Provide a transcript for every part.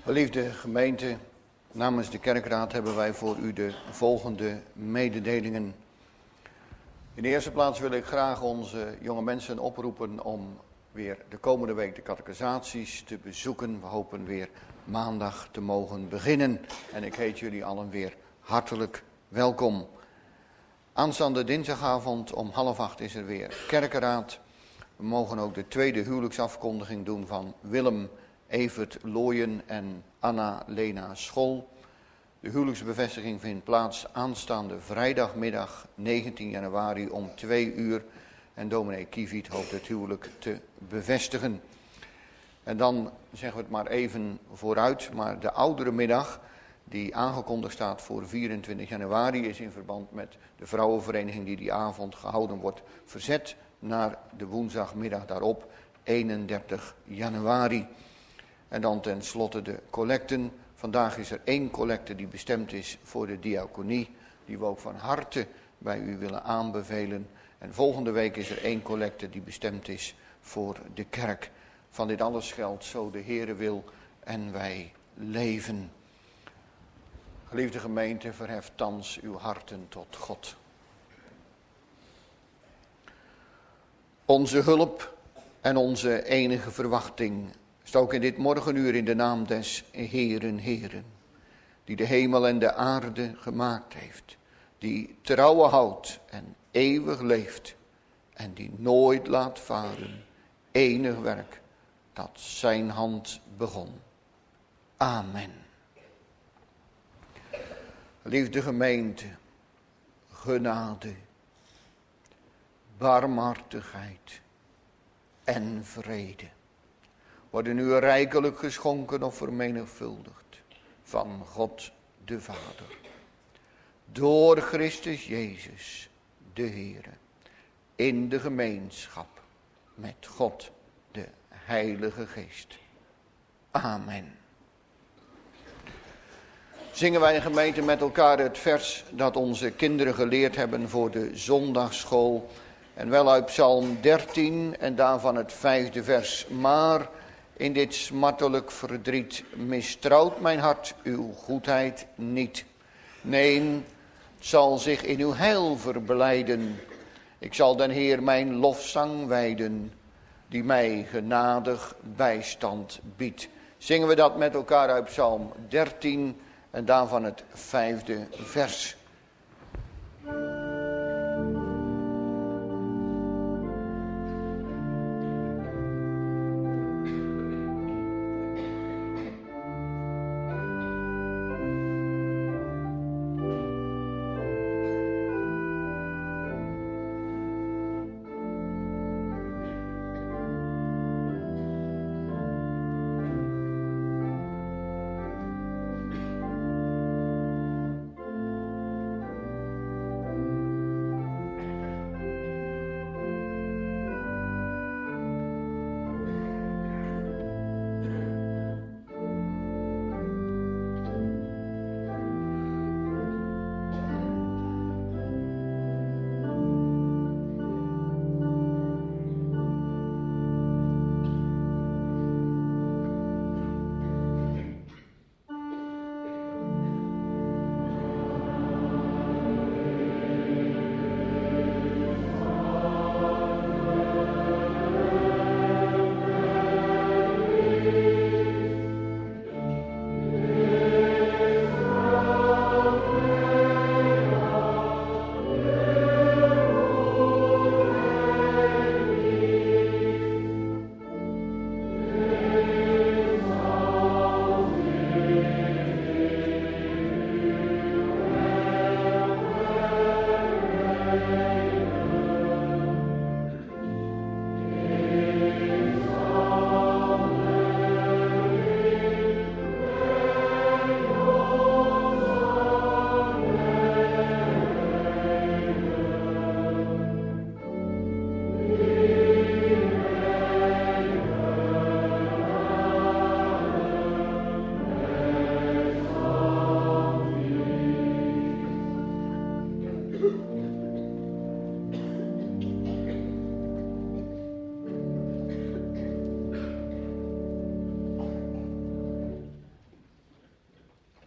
Geliefde gemeente, namens de kerkraad hebben wij voor u de volgende mededelingen. In de eerste plaats wil ik graag onze jonge mensen oproepen om weer de komende week de catechisaties te bezoeken. We hopen weer maandag te mogen beginnen en ik heet jullie allen weer hartelijk welkom. Aanstaande dinsdagavond om 7:30 is er weer kerkenraad. We mogen ook de tweede huwelijksafkondiging doen van Willem Evert Looyen en Anna-Lena Schol. De huwelijksbevestiging vindt plaats aanstaande vrijdagmiddag 19 januari om 2 uur. En dominee Kieviet hoopt het huwelijk te bevestigen. En dan zeggen we het maar even vooruit, maar de oudere middag die aangekondigd staat voor 24 januari is in verband met de vrouwenvereniging die avond gehouden wordt verzet naar de woensdagmiddag daarop, 31 januari. En dan tenslotte de collecten. Vandaag is er 1 collecte die bestemd is voor de diaconie, die we ook van harte bij u willen aanbevelen. En volgende week is er 1 collecte die bestemd is voor de kerk. Van dit alles geldt zo de Heere wil en wij leven. Geliefde gemeente, verheft thans uw harten tot God. Onze hulp en onze enige verwachting stook in dit morgenuur in de naam des Heeren, Heeren, die de hemel en de aarde gemaakt heeft, die trouwe houdt en eeuwig leeft en die nooit laat varen enig werk dat zijn hand begon. Amen. Liefde gemeente, genade, barmhartigheid en vrede worden u rijkelijk geschonken of vermenigvuldigd van God de Vader. Door Christus Jezus, de Heere, in de gemeenschap met God, de Heilige Geest. Amen. Zingen wij in gemeente met elkaar het vers dat onze kinderen geleerd hebben voor de zondagsschool. En wel uit Psalm 13 en daarvan het 5e vers. Maar in dit smartelijk verdriet mistrouwt mijn hart uw goedheid niet. Nee, het zal zich in uw heil verblijden. Ik zal den Heer mijn lofzang wijden, die mij genadig bijstand biedt. Zingen we dat met elkaar uit Psalm 13 en daarvan het 5e vers.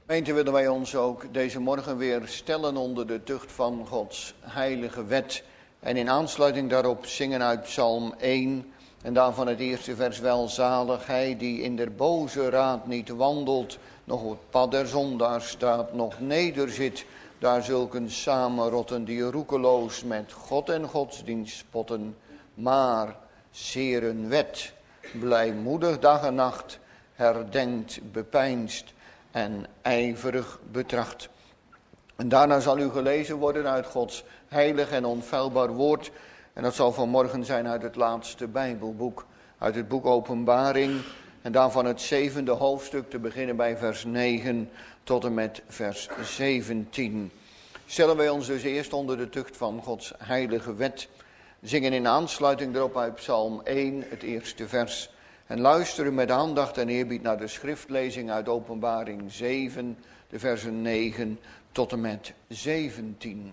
Gemeente, willen wij ons ook deze morgen weer stellen onder de tucht van Gods heilige wet. En in aansluiting daarop zingen uit Psalm 1 en daarvan het eerste vers: welzalig hij die in der boze raad niet wandelt, nog op het pad der zondaar staat, nog nederzit, daar zulken samenrotten die roekeloos met God en godsdienst spotten, maar zeer een wet, blijmoedig dag en nacht, herdenkt, bepeinst en ijverig betracht. En daarna zal u gelezen worden uit Gods heilig en onfeilbaar woord. En dat zal vanmorgen zijn uit het laatste Bijbelboek, uit het boek Openbaring. En daarvan het 7e hoofdstuk, te beginnen bij vers 9 tot en met vers 17. Stellen wij ons dus eerst onder de tucht van Gods heilige wet. Zingen in aansluiting erop uit Psalm 1, het eerste vers. En luisteren met aandacht en eerbied naar de schriftlezing uit Openbaring 7, de versen 9 tot en met 17.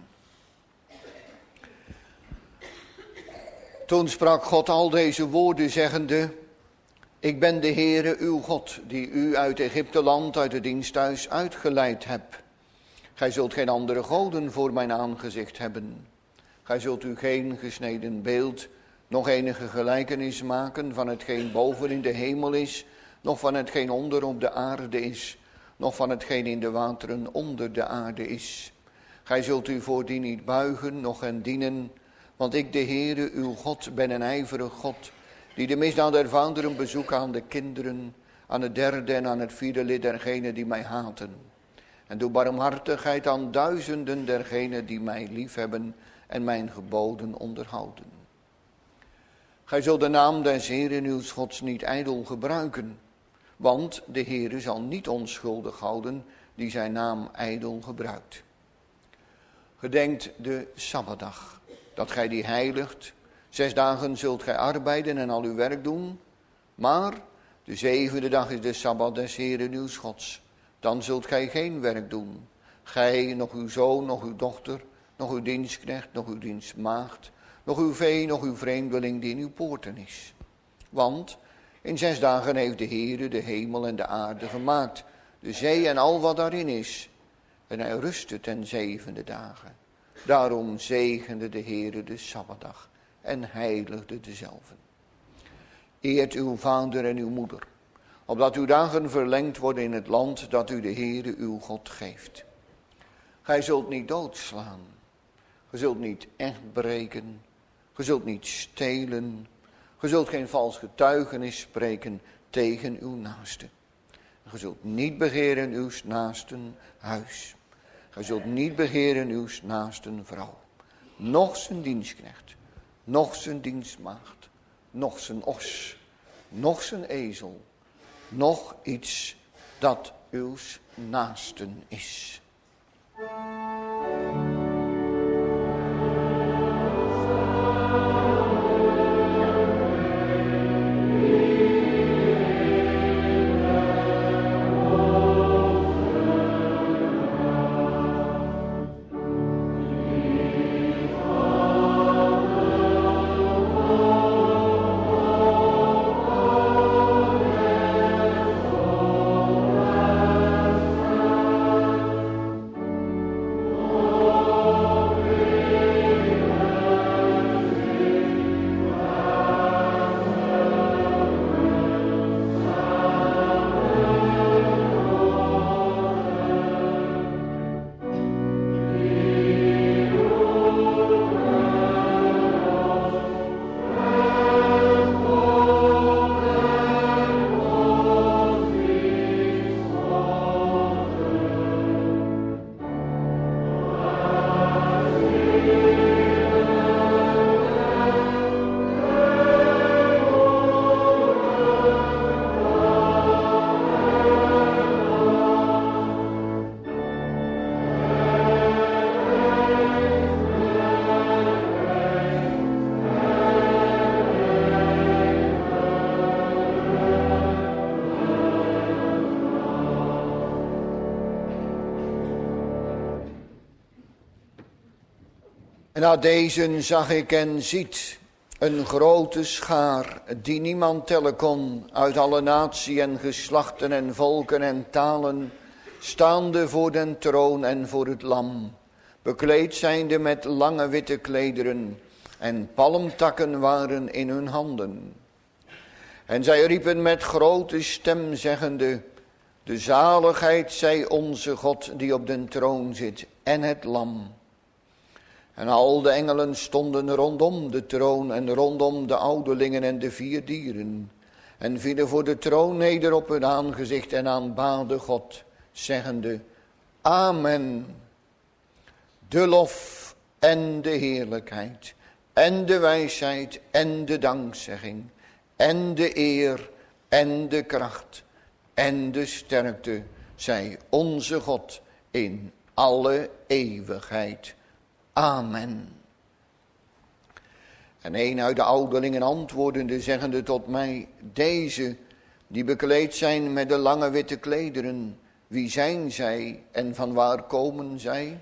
Toen sprak God al deze woorden zeggende: ik ben de Heere uw God, die u uit Egypteland, uit het diensthuis uitgeleid heb. Gij zult geen andere goden voor mijn aangezicht hebben. Gij zult u geen gesneden beeld, nog enige gelijkenis maken van hetgeen boven in de hemel is, nog van hetgeen onder op de aarde is, nog van hetgeen in de wateren onder de aarde is. Gij zult u voor die niet buigen, noch hen dienen, want ik, de Heere, uw God, ben een ijverig God, die de misdaad der vaderen bezoekt aan de kinderen, aan het derde en aan het vierde lid dergenen die mij haten. En doe barmhartigheid aan duizenden dergenen die mij liefhebben en mijn geboden onderhouden. Gij zult de naam des Heeren uw Gods niet ijdel gebruiken, want de Heere zal niet onschuldig houden die zijn naam ijdel gebruikt. Gedenkt de Sabbatdag, dat gij die heiligt. 6 dagen zult gij arbeiden en al uw werk doen, maar de 7e dag is de Sabbat des Heeren uw Gods. Dan zult gij geen werk doen, gij, nog uw zoon, nog uw dochter, nog uw dienstknecht, nog uw dienstmaagd, nog uw vee, nog uw vreemdeling die in uw poorten is. Want in 6 dagen heeft de Heere de hemel en de aarde gemaakt, de zee en al wat daarin is. En hij rustte ten 7e dagen. Daarom zegende de Heere de Sabbatdag en heiligde dezelve. Eert uw vader en uw moeder, opdat uw dagen verlengd worden in het land dat u de Heere uw God geeft. Gij zult niet doodslaan, gij zult niet echt breken, gij zult niet stelen, gij zult geen vals getuigenis spreken tegen uw naaste. Gij zult niet begeren uw naasten huis, gij zult niet begeren uw naasten vrouw, noch zijn dienstknecht, noch zijn dienstmaagd, noch zijn os, noch zijn ezel, noch iets dat uw naasten is. En na deze zag ik en ziet een grote schaar die niemand tellen kon, uit alle natie en geslachten en volken en talen, staande voor den troon en voor het lam, bekleed zijnde met lange witte klederen, en palmtakken waren in hun handen. En zij riepen met grote stem zeggende, de zaligheid zij onze God die op den troon zit en het lam. En al de engelen stonden rondom de troon en rondom de ouderlingen en de 4 dieren. En vielen voor de troon neder op hun aangezicht en aanbaden God, zeggende, Amen. De lof en de heerlijkheid en de wijsheid en de dankzegging en de eer en de kracht en de sterkte zij onze God in alle eeuwigheid. Amen. En een uit de ouderlingen antwoordende, zeggende tot mij, deze die bekleed zijn met de lange witte klederen, wie zijn zij en van waar komen zij?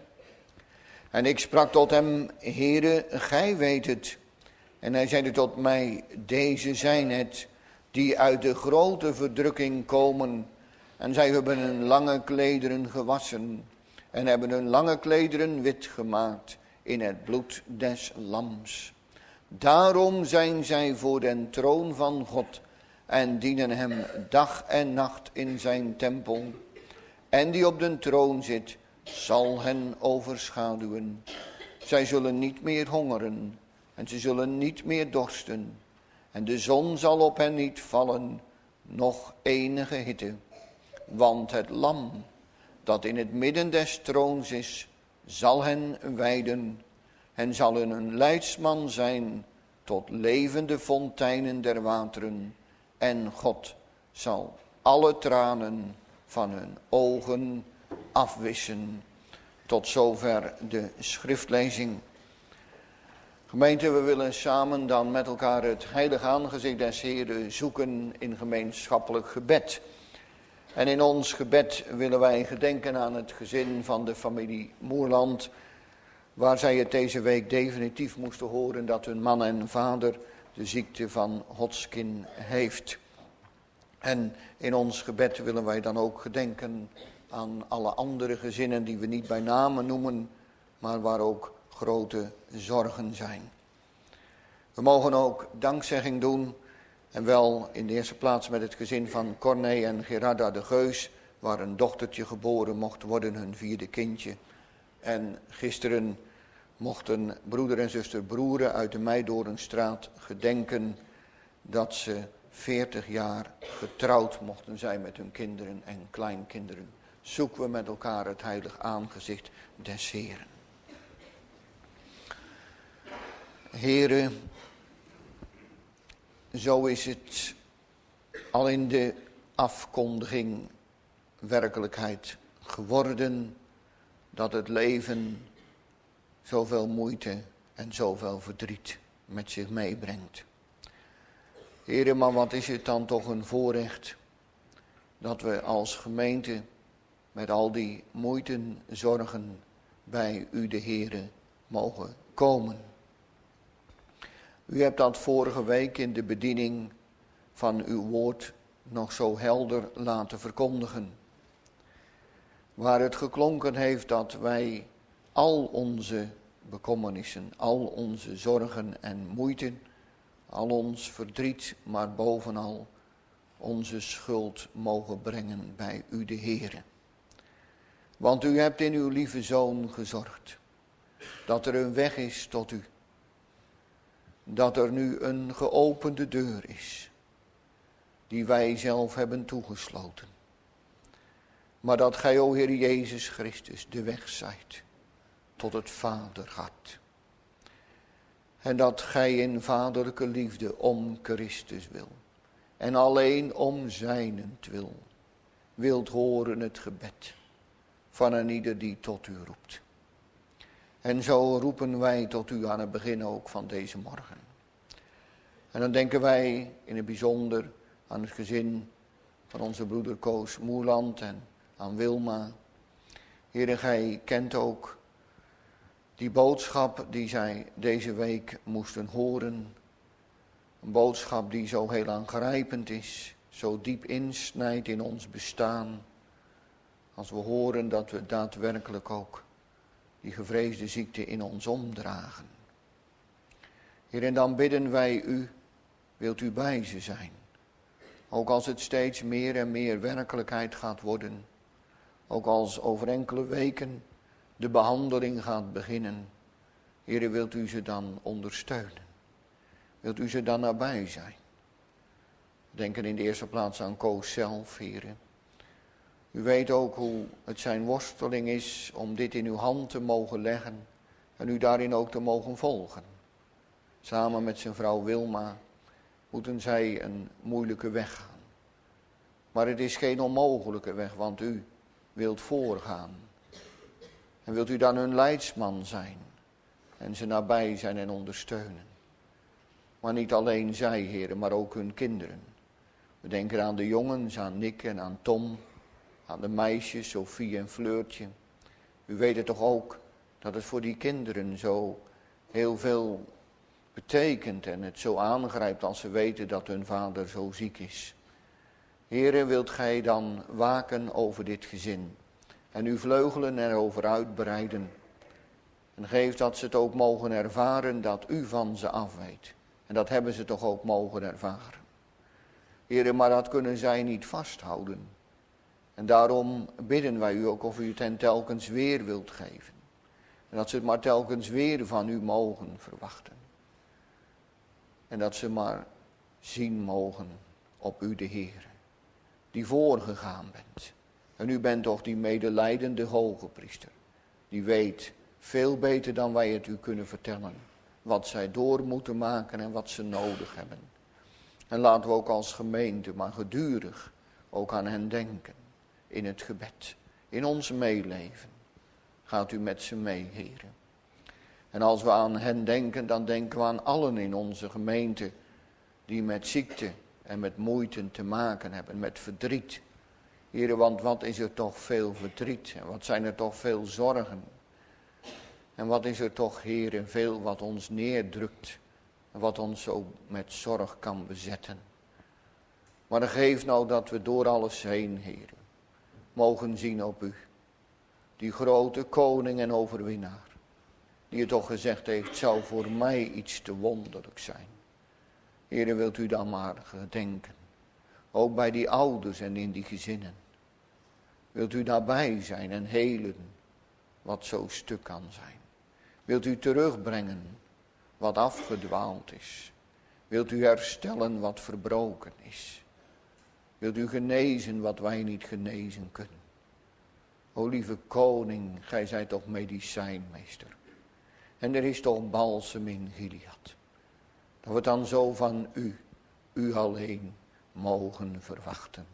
En ik sprak tot hem, Heere, gij weet het. En hij zeide tot mij, deze zijn het, die uit de grote verdrukking komen. En zij hebben hun lange klederen gewassen en hebben hun lange klederen wit gemaakt in het bloed des lams. Daarom zijn zij voor den troon van God en dienen hem dag en nacht in zijn tempel. En die op den troon zit, zal hen overschaduwen. Zij zullen niet meer hongeren en ze zullen niet meer dorsten. En de zon zal op hen niet vallen, noch enige hitte. Want het lam dat in het midden des troons is, zal hen wijden en zal hun een leidsman zijn tot levende fonteinen der wateren. En God zal alle tranen van hun ogen afwissen. Tot zover de schriftlezing. Gemeente, we willen samen dan met elkaar het heilige aangezicht des Heeren zoeken in gemeenschappelijk gebed. En in ons gebed willen wij gedenken aan het gezin van de familie Moerland, waar zij het deze week definitief moesten horen dat hun man en vader de ziekte van Hodgkin heeft. En in ons gebed willen wij dan ook gedenken aan alle andere gezinnen die we niet bij name noemen, maar waar ook grote zorgen zijn. We mogen ook dankzegging doen, en wel in de eerste plaats met het gezin van Corné en Gerarda de Geus, waar een dochtertje geboren mocht worden, hun 4e kindje. En gisteren mochten broeder en zuster Broeren uit de Meidoornstraat gedenken dat ze 40 jaar getrouwd mochten zijn met hun kinderen en kleinkinderen. Zoeken we met elkaar het heilig aangezicht des Heeren. Heere, zo is het al in de afkondiging werkelijkheid geworden dat het leven zoveel moeite en zoveel verdriet met zich meebrengt. Heere, maar wat is het dan toch een voorrecht dat we als gemeente met al die moeiten, zorgen bij u de Heere mogen komen. U hebt dat vorige week in de bediening van uw woord nog zo helder laten verkondigen. Waar het geklonken heeft dat wij al onze bekommernissen, al onze zorgen en moeiten, al ons verdriet, maar bovenal onze schuld mogen brengen bij u de Heere. Want u hebt in uw lieve Zoon gezorgd dat er een weg is tot u. Dat er nu een geopende deur is, die wij zelf hebben toegesloten. Maar dat gij, o Heer Jezus Christus, de weg zijt tot het Vaderhart. En dat gij in vaderlijke liefde om Christus wil, en alleen om zijnentwil, wilt horen het gebed van een ieder die tot u roept. En zo roepen wij tot u aan het begin ook van deze morgen. En dan denken wij in het bijzonder aan het gezin van onze broeder Koos Moerland en aan Wilma. Heere, gij kent ook die boodschap die zij deze week moesten horen. Een boodschap die zo heel aangrijpend is, zo diep insnijdt in ons bestaan. Als we horen dat we daadwerkelijk ook die gevreesde ziekte in ons omdragen. Heer, en dan bidden wij u, wilt u bij ze zijn. Ook als het steeds meer en meer werkelijkheid gaat worden. Ook als over enkele weken de behandeling gaat beginnen. Heer, wilt u ze dan ondersteunen? Wilt u ze dan nabij zijn? We denken in de eerste plaats aan Koos zelf, Heer. U weet ook hoe het zijn worsteling is om dit in uw hand te mogen leggen en u daarin ook te mogen volgen. Samen met zijn vrouw Wilma moeten zij een moeilijke weg gaan. Maar het is geen onmogelijke weg, want u wilt voorgaan. En wilt u dan hun leidsman zijn en ze nabij zijn en ondersteunen. Maar niet alleen zij, heren, maar ook hun kinderen. We denken aan de jongens, aan Nick en aan Tom, aan de meisjes, Sophie en Fleurtje. U weet het toch ook dat het voor die kinderen zo heel veel betekent en het zo aangrijpt als ze weten dat hun vader zo ziek is. Heere, wilt gij dan waken over dit gezin en uw vleugelen erover uitbreiden. En geef dat ze het ook mogen ervaren dat u van ze afweet. En dat hebben ze toch ook mogen ervaren. Heere, maar dat kunnen zij niet vasthouden. En daarom bidden wij u ook of u het hen telkens weer wilt geven. En dat ze het maar telkens weer van u mogen verwachten. En dat ze maar zien mogen op u de Heer, die voorgegaan bent. En u bent toch die medelijdende hoge priester, die weet veel beter dan wij het u kunnen vertellen, wat zij door moeten maken en wat ze nodig hebben. En laten we ook als gemeente maar gedurig ook aan hen denken, in het gebed, in ons meeleven. Gaat u met ze mee, Heer. En als we aan hen denken, dan denken we aan allen in onze gemeente die met ziekte en met moeite te maken hebben, met verdriet. Heer, want wat is er toch veel verdriet en wat zijn er toch veel zorgen. En wat is er toch, Heer, veel wat ons neerdrukt en wat ons zo met zorg kan bezetten. Maar dan geef nou dat we door alles heen, Heer, mogen zien op u. Die grote koning en overwinnaar. Die het toch gezegd heeft, zou voor mij iets te wonderlijk zijn. Heere, wilt u dan maar gedenken. Ook bij die ouders en in die gezinnen. Wilt u daarbij zijn en helen wat zo stuk kan zijn. Wilt u terugbrengen wat afgedwaald is. Wilt u herstellen wat verbroken is. Wilt u genezen wat wij niet genezen kunnen. O lieve koning, gij zijt toch medicijnmeester. En er is toch balsem in Gilead. Dat we dan zo van u alleen mogen verwachten.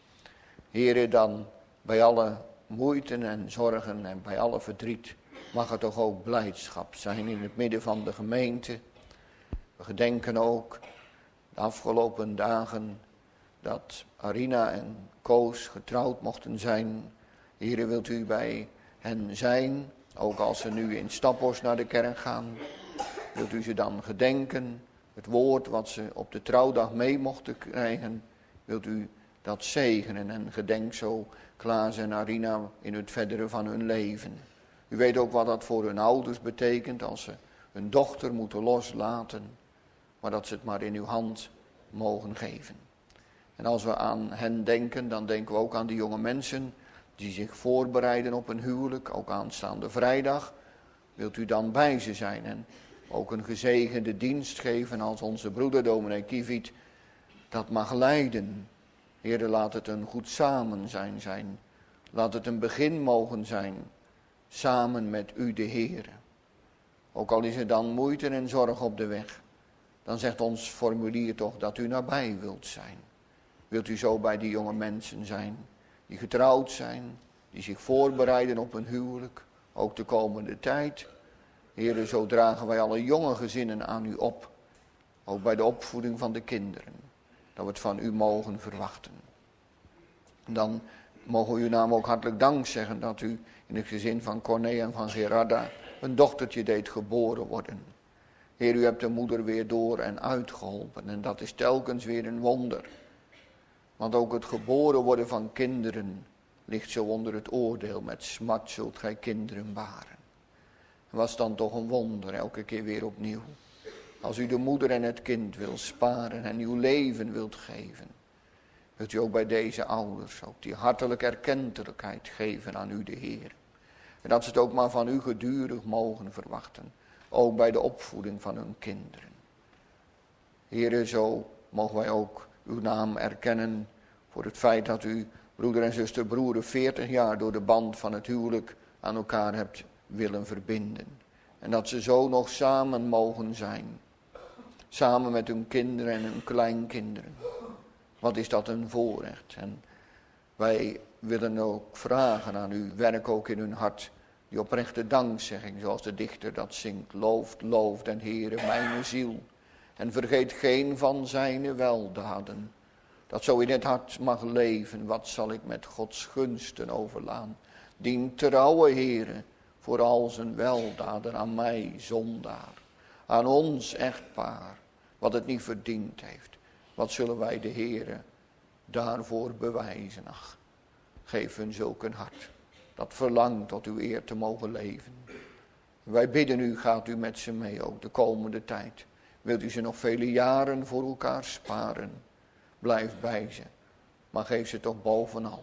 Heere, dan bij alle moeite en zorgen en bij alle verdriet mag er toch ook blijdschap zijn in het midden van de gemeente. We gedenken ook de afgelopen dagen dat Arina en Koos getrouwd mochten zijn. Heere, wilt u bij hen zijn, ook als ze nu in Staphorst naar de kerk gaan. Wilt u ze dan gedenken, het woord wat ze op de trouwdag mee mochten krijgen. Wilt u dat zegenen en gedenk zo Klaas en Arina in het verdere van hun leven. U weet ook wat dat voor hun ouders betekent als ze hun dochter moeten loslaten. Maar dat ze het maar in uw hand mogen geven. En als we aan hen denken, dan denken we ook aan die jonge mensen die zich voorbereiden op een huwelijk, ook aanstaande vrijdag. Wilt u dan bij ze zijn en ook een gezegende dienst geven als onze broeder dominee Kieviet dat mag leiden. Heere, laat het een goed samen zijn. Laat het een begin mogen zijn, samen met u de Heere. Ook al is er dan moeite en zorg op de weg, dan zegt ons formulier toch dat u nabij wilt zijn. Wilt u zo bij die jonge mensen zijn, die getrouwd zijn, die zich voorbereiden op een huwelijk, ook de komende tijd. Heere, zo dragen wij alle jonge gezinnen aan u op, ook bij de opvoeding van de kinderen, dat we het van u mogen verwachten. Dan mogen we uw naam ook hartelijk dank zeggen dat u in het gezin van Corné en van Gerarda een dochtertje deed geboren worden. Heer, u hebt de moeder weer door en uitgeholpen en dat is telkens weer een wonder. Want ook het geboren worden van kinderen ligt zo onder het oordeel, met smart zult gij kinderen baren. Was dan toch een wonder, elke keer weer opnieuw. Als u de moeder en het kind wilt sparen en uw leven wilt geven, wilt u ook bij deze ouders ook die hartelijke erkentelijkheid geven aan u de Heer. En dat ze het ook maar van u gedurig mogen verwachten, ook bij de opvoeding van hun kinderen. Heere, zo mogen wij ook uw naam erkennen voor het feit dat u broeder en zuster Broeren 40 jaar door de band van het huwelijk aan elkaar hebt willen verbinden. En dat ze zo nog samen mogen zijn. Samen met hun kinderen en hun kleinkinderen. Wat is dat een voorrecht. En wij willen ook vragen aan u, werk ook in hun hart, die oprechte dankzegging, zoals de dichter dat zingt. Looft den Heere mijn ziel. En vergeet geen van zijn weldaden. Dat zo in het hart mag leven, wat zal ik met Gods gunsten overlaan. Dien trouwe Heere, voor al zijn weldaden aan mij, zondaar. Aan ons echtpaar, wat het niet verdiend heeft. Wat zullen wij de Heere daarvoor bewijzen? Ach, geef hun zulk een hart, dat verlangt tot uw eer te mogen leven. Wij bidden u, gaat u met ze mee ook de komende tijd. Wilt u ze nog vele jaren voor elkaar sparen? Blijf bij ze, maar geef ze toch bovenal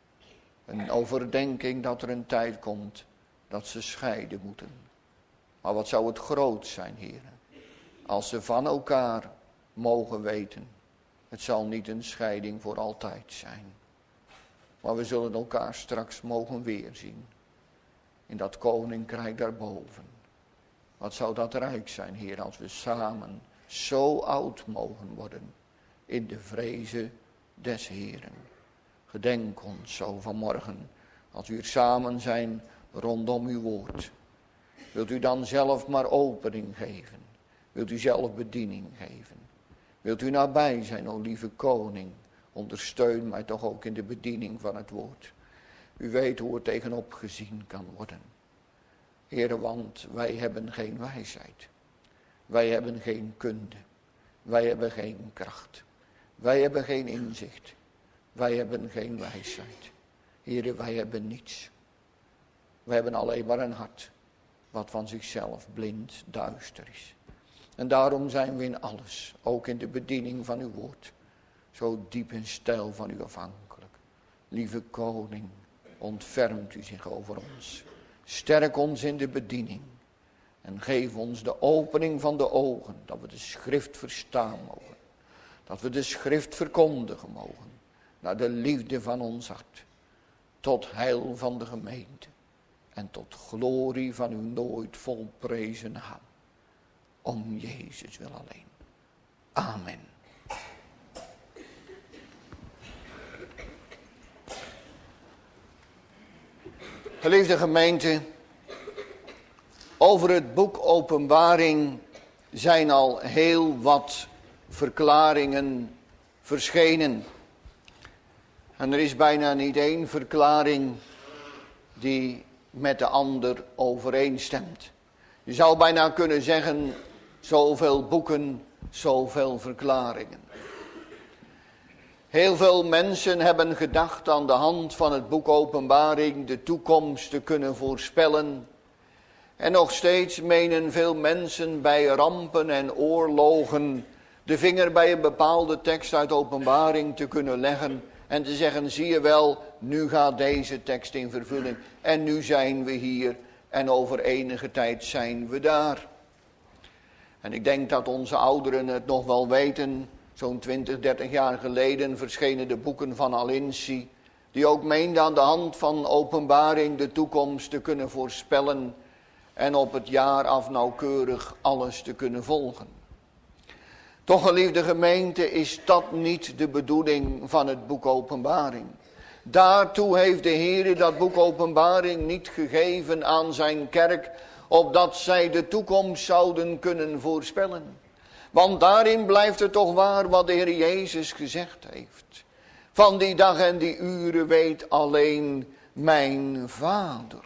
een overdenking dat er een tijd komt dat ze scheiden moeten. Maar wat zou het groot zijn, heren, als ze van elkaar mogen weten. Het zal niet een scheiding voor altijd zijn, maar we zullen elkaar straks mogen weerzien in dat koninkrijk daarboven. Wat zou dat rijk zijn, Heer, als we samen zo oud mogen worden in de vreze des Heeren. Gedenk ons zo vanmorgen, als we hier samen zijn rondom uw woord. Wilt u dan zelf maar opening geven? Wilt u zelf bediening geven? Wilt u nabij zijn, o lieve koning? Ondersteun mij toch ook in de bediening van het woord. U weet hoe er tegenop gezien kan worden. Heere, want wij hebben geen wijsheid. Wij hebben geen kunde. Wij hebben geen kracht. Wij hebben geen inzicht. Wij hebben geen wijsheid. Heere, wij hebben niets. Wij hebben alleen maar een hart, wat van zichzelf blind, duister is. En daarom zijn we in alles, ook in de bediening van uw woord, zo diep en steil van u afhankelijk. Lieve koning, ontfermt u zich over ons. Sterk ons in de bediening. En geef ons de opening van de ogen, dat we de schrift verstaan mogen. Dat we de schrift verkondigen mogen, naar de liefde van ons hart. Tot heil van de gemeente. En tot glorie van uw nooit volprezen naam. Om Jezus wil alleen. Amen. Geliefde gemeente, over het boek Openbaring zijn al heel wat verklaringen verschenen. En er is bijna niet één verklaring die met de ander overeenstemt. Je zou bijna kunnen zeggen, zoveel boeken, zoveel verklaringen. Heel veel mensen hebben gedacht aan de hand van het boek Openbaring de toekomst te kunnen voorspellen. En nog steeds menen veel mensen bij rampen en oorlogen de vinger bij een bepaalde tekst uit Openbaring te kunnen leggen. En te zeggen, zie je wel, nu gaat deze tekst in vervulling. En nu zijn we hier en over enige tijd zijn we daar. En ik denk dat onze ouderen het nog wel weten. Zo'n 20, 30 jaar geleden verschenen de boeken van Alinci. Die ook meende aan de hand van Openbaring de toekomst te kunnen voorspellen. En op het jaar af nauwkeurig alles te kunnen volgen. Toch, geliefde gemeente, is dat niet de bedoeling van het boek Openbaring. Daartoe heeft de Heer dat boek Openbaring niet gegeven aan zijn kerk, opdat zij de toekomst zouden kunnen voorspellen. Want daarin blijft het toch waar wat de Heer Jezus gezegd heeft. Van die dag en die uren weet alleen mijn Vader.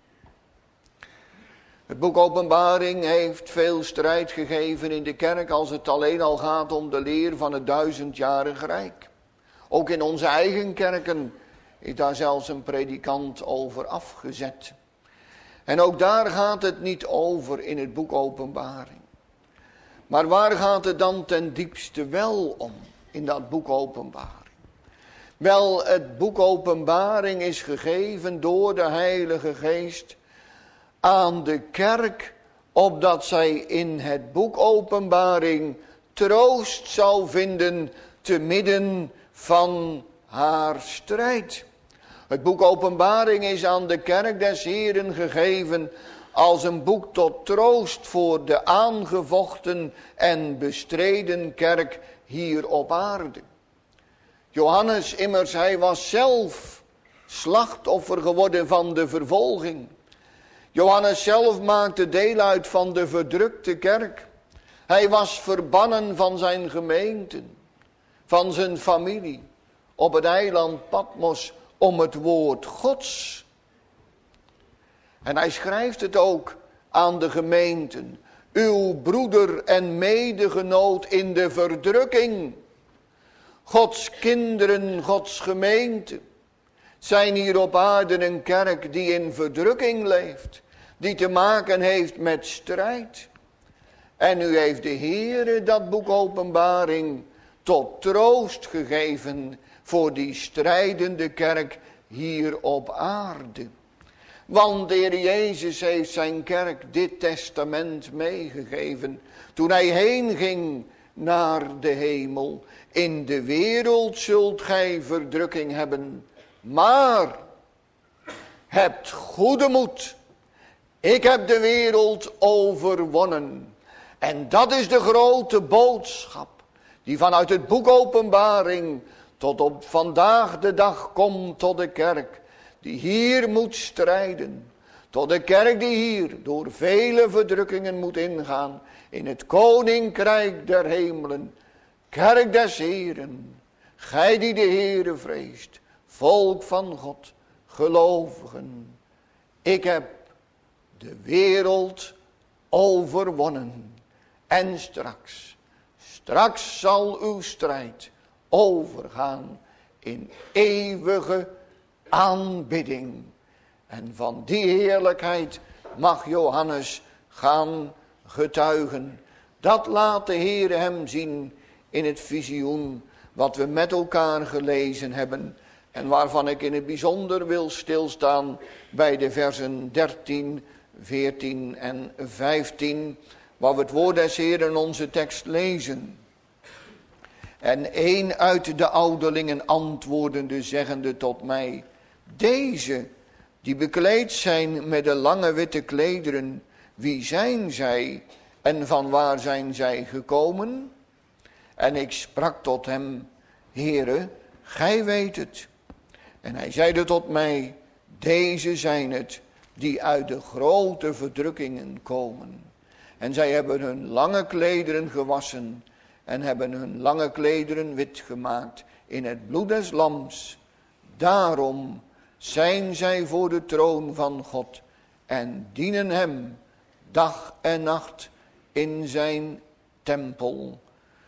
Het boek Openbaring heeft veel strijd gegeven in de kerk als het alleen al gaat om de leer van het 1000-jarig rijk. Ook in onze eigen kerken is daar zelfs een predikant over afgezet. En ook daar gaat het niet over in het boek Openbaring. Maar waar gaat het dan ten diepste wel om in dat boek Openbaring? Wel, het boek Openbaring is gegeven door de Heilige Geest aan de kerk, opdat zij in het boek Openbaring troost zou vinden te midden van haar strijd. Het boek Openbaring is aan de kerk des Heren gegeven als een boek tot troost voor de aangevochten en bestreden kerk hier op aarde. Johannes immers, hij was zelf slachtoffer geworden van de vervolging. Johannes zelf maakte deel uit van de verdrukte kerk. Hij was verbannen van zijn gemeenten, van zijn familie, op het eiland Patmos om het woord Gods. En hij schrijft het ook aan de gemeenten. Uw broeder en medegenoot in de verdrukking. Gods kinderen, Gods gemeente, zijn hier op aarde een kerk die in verdrukking leeft. Die te maken heeft met strijd. En nu heeft de Heere dat boek Openbaring tot troost gegeven voor die strijdende kerk hier op aarde. Want de Heer Jezus heeft zijn kerk dit testament meegegeven toen hij heen ging naar de hemel. In de wereld zult gij verdrukking hebben, maar hebt goede moed. Ik heb de wereld overwonnen. En dat is de grote boodschap die vanuit het boek Openbaring tot op vandaag de dag komt tot de kerk die hier moet strijden. Tot de kerk die hier door vele verdrukkingen moet ingaan in het koninkrijk der hemelen. Kerk des Heren, gij die de Heere vreest, volk van God, gelovigen. Ik heb de wereld overwonnen. En straks zal uw strijd overgaan in eeuwige aanbidding. En van die heerlijkheid mag Johannes gaan getuigen. Dat laat de Heere hem zien in het visioen wat we met elkaar gelezen hebben. En waarvan ik in het bijzonder wil stilstaan bij de versen 13, 14 en 15. Waar we het woord des Heeren in onze tekst lezen. En een uit de ouderlingen antwoordende zeggende tot mij. Deze die bekleed zijn met de lange witte klederen. Wie zijn zij en van waar zijn zij gekomen? En ik sprak tot hem. Heere, gij weet het. En hij zeide tot mij. Deze zijn het die uit de grote verdrukkingen komen. En zij hebben hun lange klederen gewassen en hebben hun lange klederen wit gemaakt in het bloed des lams. Daarom zijn zij voor de troon van God en dienen hem dag en nacht in zijn tempel.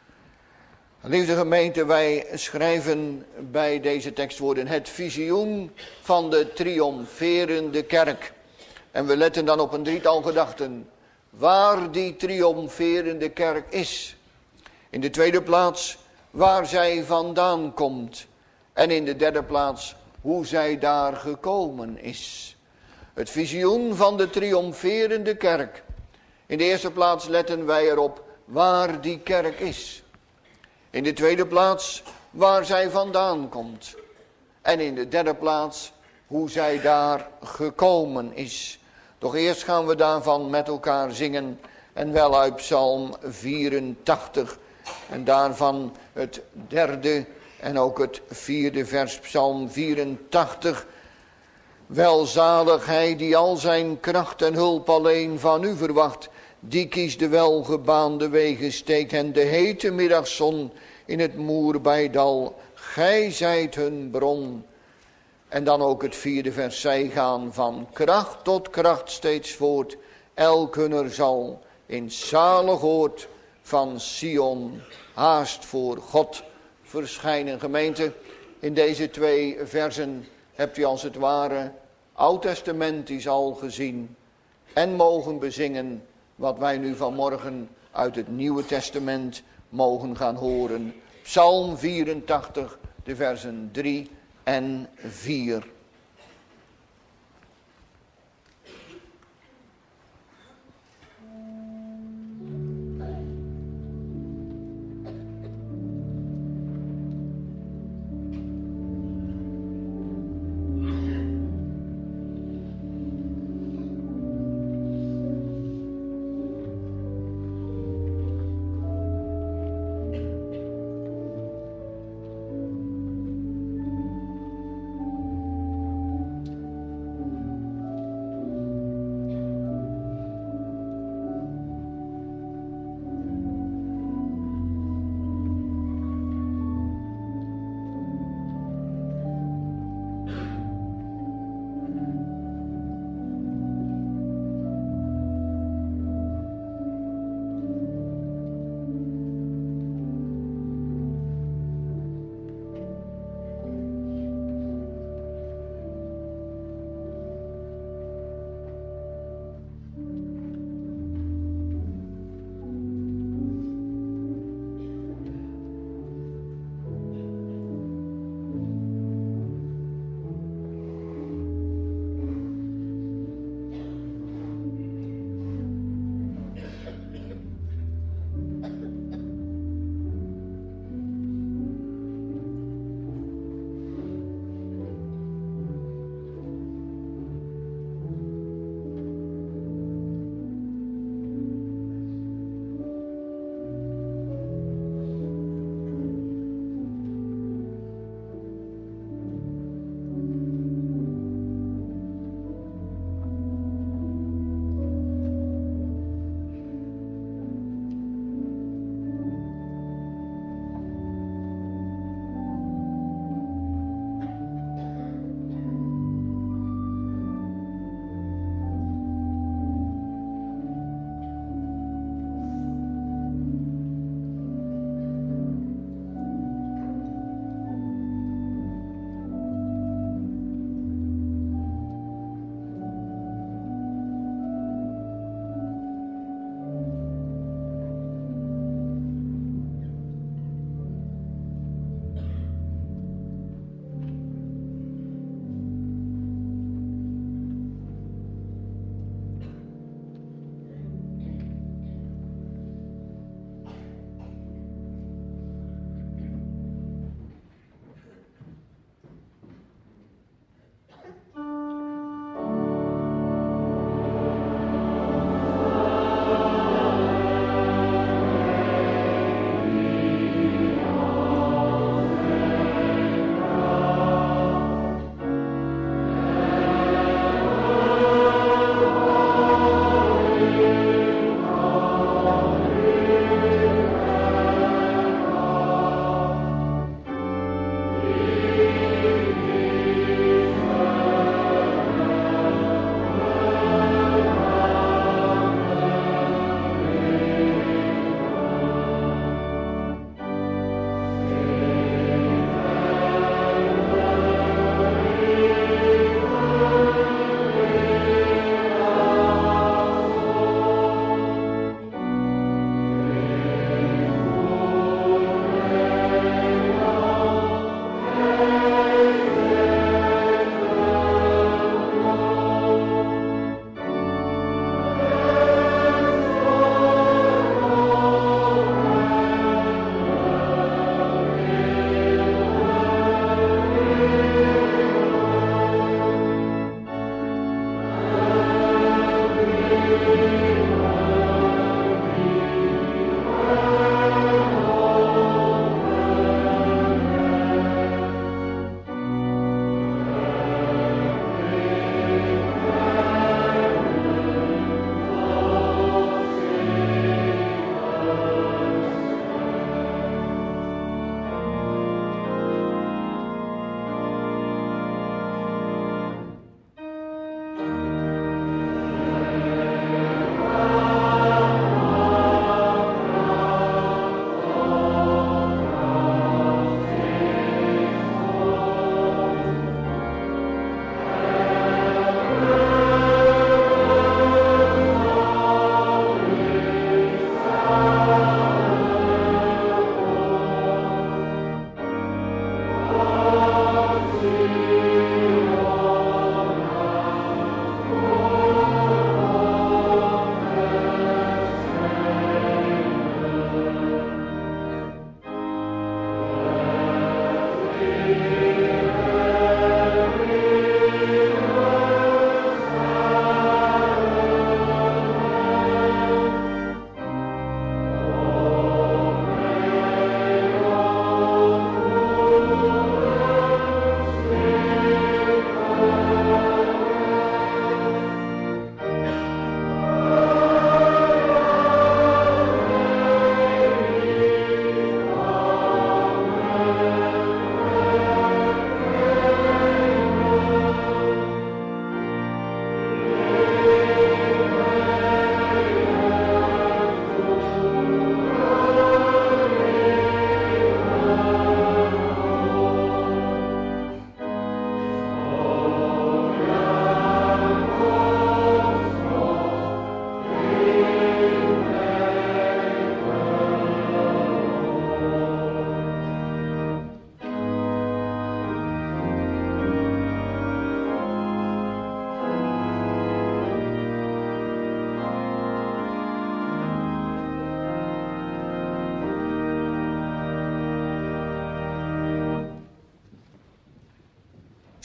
Lieve gemeente, wij schrijven bij deze tekstwoorden het visioen van de triomferende kerk. En we letten dan op een drietal gedachten. Waar die triomferende kerk is. In de tweede plaats waar zij vandaan komt. En in de derde plaats hoe zij daar gekomen is. Het visioen van de triomferende kerk. In de eerste plaats letten wij erop waar die kerk is. In de tweede plaats waar zij vandaan komt. En in de derde plaats hoe zij daar gekomen is. Doch eerst gaan we daarvan met elkaar zingen. En wel uit Psalm 84. En daarvan het derde en ook het vierde vers. Psalm 84. Welzalig hij die al zijn kracht en hulp alleen van u verwacht. Die kiest de welgebaande wegen, steekt hen de hete middagzon in het moerbijdal. Gij zijt hun bron. En dan ook het vierde vers. Zij gaan van kracht tot kracht steeds voort. Elk hunner zal in zalig oord van Sion haast voor God verschijnen. Gemeente, in deze twee versen hebt u als het ware oud-testamentisch al gezien en mogen bezingen wat wij nu vanmorgen uit het Nieuwe Testament mogen gaan horen. Psalm 84, de versen 3 en 4.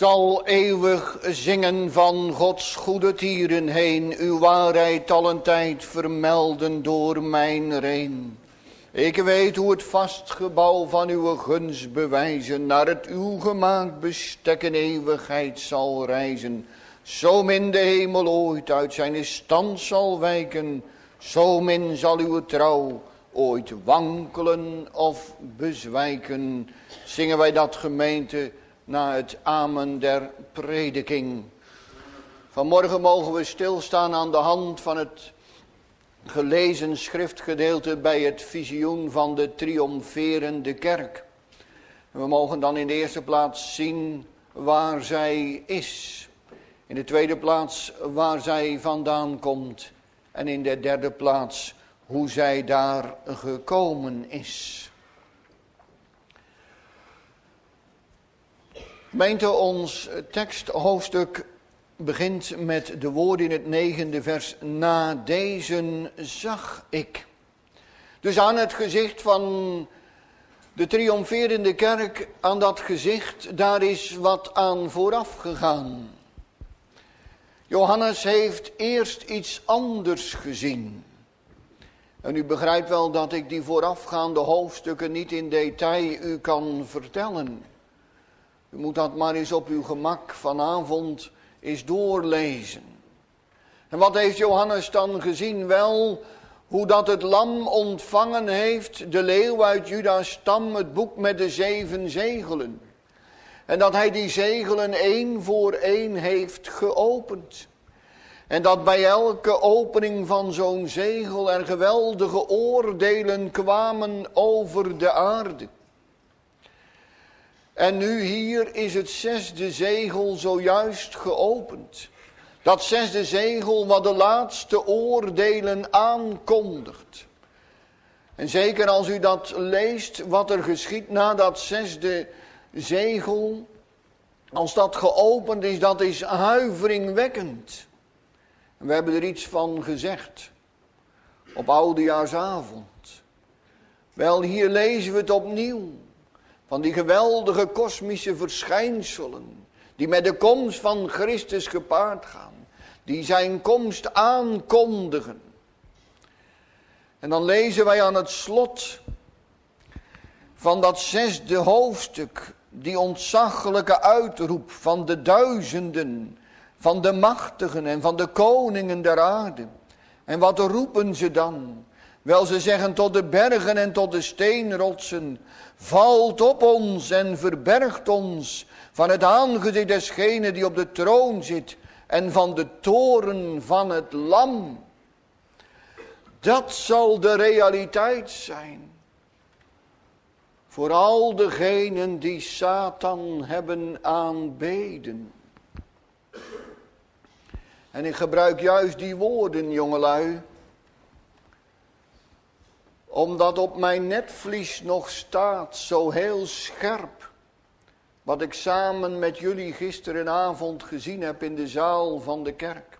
zal eeuwig zingen van Gods goede tieren heen, uw waarheid al een tijd vermelden door mijn reen. Ik weet hoe het vast gebouw van uw gunst bewijzen, naar het uw gemaakt bestek in eeuwigheid zal reizen. Zo min de hemel ooit uit zijn stand zal wijken, zo min zal uw trouw ooit wankelen of bezwijken. Zingen wij dat, gemeente, na het amen der prediking. Vanmorgen mogen we stilstaan aan de hand van het gelezen schriftgedeelte bij het visioen van de triomferende kerk. We mogen dan in de eerste plaats zien waar zij is. In de tweede plaats waar zij vandaan komt. En in de derde plaats hoe zij daar gekomen is. Gemeente, ons teksthoofdstuk begint met de woorden in het 9e vers. Na deze zag ik. Dus aan het gezicht van de triomferende kerk, aan dat gezicht, daar is wat aan vooraf gegaan. Johannes heeft eerst iets anders gezien. En u begrijpt wel dat ik die voorafgaande hoofdstukken niet in detail u kan vertellen. U moet dat maar eens op uw gemak vanavond eens doorlezen. En wat heeft Johannes dan gezien? Wel, hoe dat het lam ontvangen heeft, de leeuw uit Juda's stam, het boek met de 7 zegelen. En dat hij die zegelen 1 voor 1 heeft geopend. En dat bij elke opening van zo'n zegel er geweldige oordelen kwamen over de aarde. En nu hier is het 6e zegel zojuist geopend. Dat 6e zegel wat de laatste oordelen aankondigt. En zeker als u dat leest, wat er geschiet na dat 6e zegel. Als dat geopend is, dat is huiveringwekkend. En we hebben er iets van gezegd. Op oudejaarsavond. Wel, hier lezen we het opnieuw. Van die geweldige kosmische verschijnselen. Die met de komst van Christus gepaard gaan. Die zijn komst aankondigen. En dan lezen wij aan het slot van dat 6e hoofdstuk. Die ontzaglijke uitroep van de duizenden. Van de machtigen en van de koningen der aarde. En wat roepen ze dan? Wel, ze zeggen tot de bergen en tot de steenrotsen. Valt op ons en verbergt ons van het aangezicht desgene die op de troon zit. En van de toren van het lam. Dat zal de realiteit zijn. Voor al degenen die Satan hebben aanbeden. En ik gebruik juist die woorden, jongelui. Omdat op mijn netvlies nog staat, zo heel scherp. Wat ik samen met jullie gisterenavond gezien heb in de zaal van de kerk.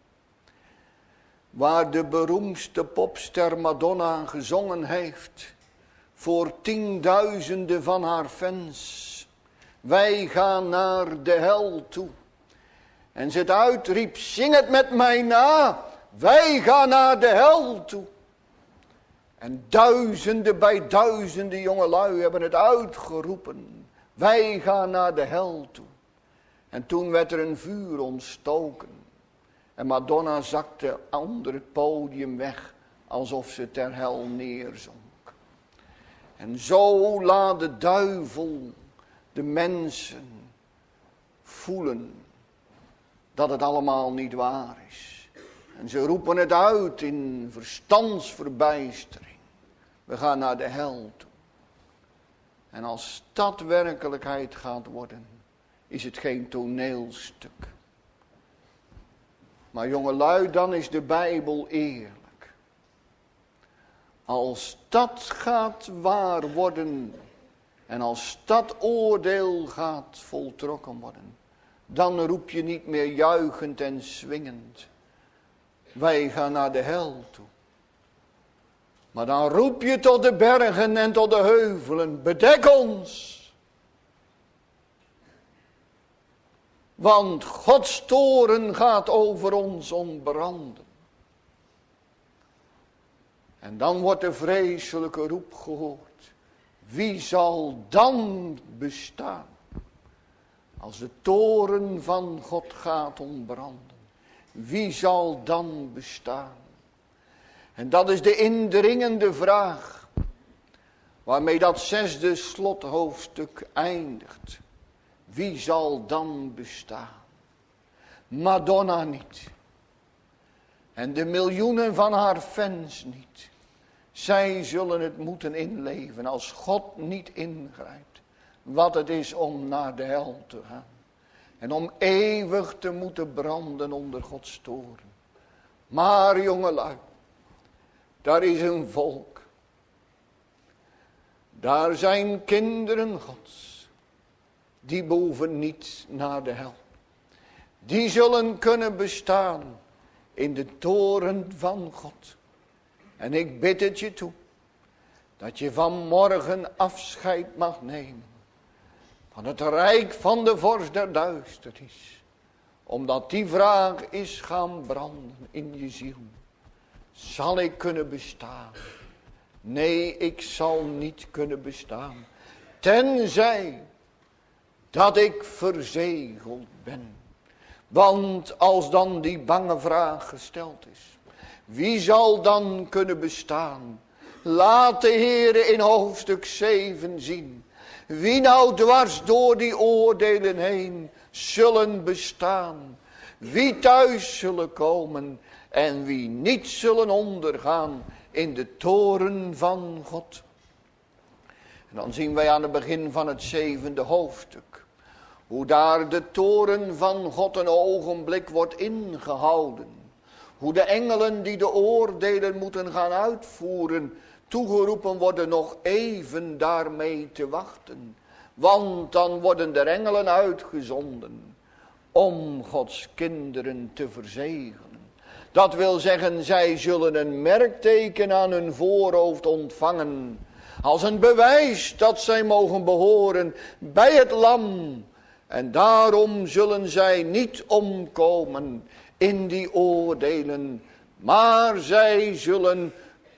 Waar de beroemdste popster Madonna gezongen heeft. Voor 10.000 van haar fans. Wij gaan naar de hel toe. En ze het uitriep, zing het met mij na. Wij gaan naar de hel toe. En duizenden bij duizenden jongelui hebben het uitgeroepen. Wij gaan naar de hel toe. En toen werd er een vuur ontstoken. En Madonna zakte onder het podium weg. Alsof ze ter hel neerzonk. En zo laat de duivel de mensen voelen dat het allemaal niet waar is. En ze roepen het uit in verstandsverbijstering. We gaan naar de hel toe. En als dat werkelijkheid gaat worden, is het geen toneelstuk. Maar jongelui, dan is de Bijbel eerlijk. Als dat gaat waar worden en als dat oordeel gaat voltrokken worden, dan roep je niet meer juichend en swingend. Wij gaan naar de hel toe. Maar dan roep je tot de bergen en tot de heuvelen. Bedek ons. Want Gods toorn gaat over ons ontbranden. En dan wordt de vreselijke roep gehoord. Wie zal dan bestaan? Als de toorn van God gaat ontbranden. Wie zal dan bestaan? En dat is de indringende vraag. Waarmee dat 6e slothoofdstuk eindigt. Wie zal dan bestaan? Madonna niet. En de miljoenen van haar fans niet. Zij zullen het moeten inleven als God niet ingrijpt. Wat het is om naar de hel te gaan. En om eeuwig te moeten branden onder Gods toorn. Maar jongelui, daar is een volk. Daar zijn kinderen Gods. Die behoeven niet naar de hel. Die zullen kunnen bestaan in de toren van God. En ik bid het je toe. Dat je vanmorgen afscheid mag nemen. Van het rijk van de vorst der duisternis. Omdat die vraag is gaan branden in je ziel. Zal ik kunnen bestaan? Nee, ik zal niet kunnen bestaan. Tenzij dat ik verzegeld ben. Want als dan die bange vraag gesteld is. Wie zal dan kunnen bestaan? Laat de Heere in hoofdstuk 7 zien. Wie nou dwars door die oordelen heen zullen bestaan. Wie thuis zullen komen en wie niet zullen ondergaan in de toren van God. En dan zien wij aan het begin van het 7e hoofdstuk. Hoe daar de toren van God een ogenblik wordt ingehouden. Hoe de engelen die de oordelen moeten gaan uitvoeren, toegeroepen worden nog even daarmee te wachten. Want dan worden de engelen uitgezonden om Gods kinderen te verzegelen. Dat wil zeggen, zij zullen een merkteken aan hun voorhoofd ontvangen. Als een bewijs dat zij mogen behoren bij het lam. En daarom zullen zij niet omkomen in die oordelen. Maar zij zullen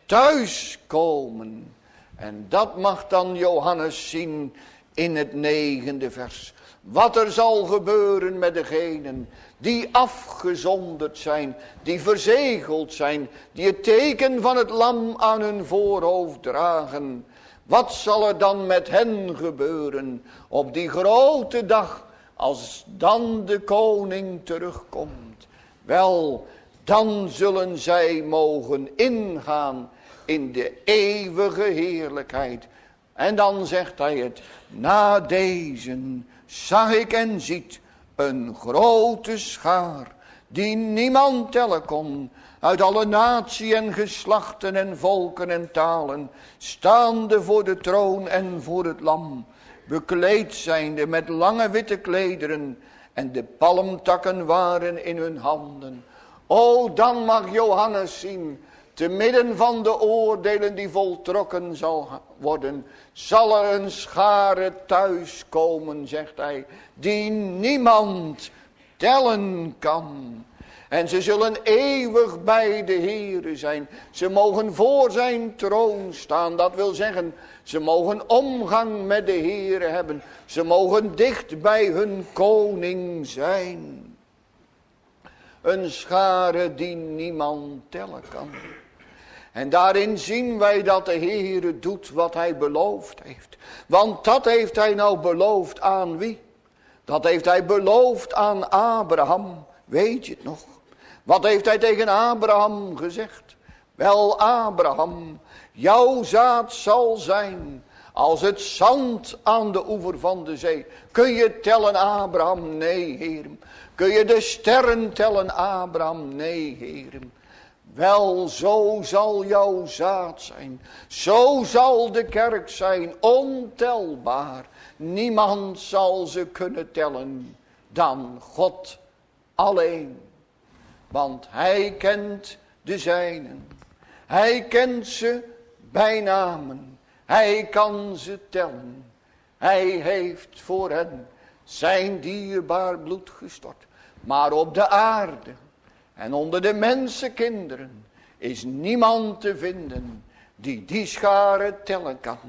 thuiskomen. En dat mag dan Johannes zien in het 9e vers. Wat er zal gebeuren met degenen die afgezonderd zijn, die verzegeld zijn, die het teken van het lam aan hun voorhoofd dragen. Wat zal er dan met hen gebeuren op die grote dag, als dan de koning terugkomt? Wel, dan zullen zij mogen ingaan in de eeuwige heerlijkheid. En dan zegt hij het, na deze zag ik en ziet een grote schaar, die niemand tellen kon, uit alle natie en geslachten en volken en talen, staande voor de troon en voor het lam, bekleed zijnde met lange witte klederen, en de palmtakken waren in hun handen. O, dan mag Johannes zien, te midden van de oordelen die voltrokken zal worden, zal er een schare thuiskomen, zegt hij, die niemand tellen kan. En ze zullen eeuwig bij de Heere zijn. Ze mogen voor zijn troon staan. Dat wil zeggen, ze mogen omgang met de Heere hebben. Ze mogen dicht bij hun koning zijn. Een schare die niemand tellen kan. En daarin zien wij dat de Heere doet wat hij beloofd heeft. Want dat heeft hij nou beloofd aan wie? Dat heeft hij beloofd aan Abraham. Weet je het nog? Wat heeft hij tegen Abraham gezegd? Wel, Abraham, jouw zaad zal zijn als het zand aan de oever van de zee. Kun je tellen, Abraham? Nee, Heer. Kun je de sterren tellen, Abraham? Nee, Heer. Wel, zo zal jouw zaad zijn. Zo zal de kerk zijn, ontelbaar. Niemand zal ze kunnen tellen dan God alleen. Want hij kent de zijnen. Hij kent ze bij namen. Hij kan ze tellen. Hij heeft voor hen zijn dierbaar bloed gestort. Maar op de aarde en onder de mensenkinderen is niemand te vinden die die schare tellen kan.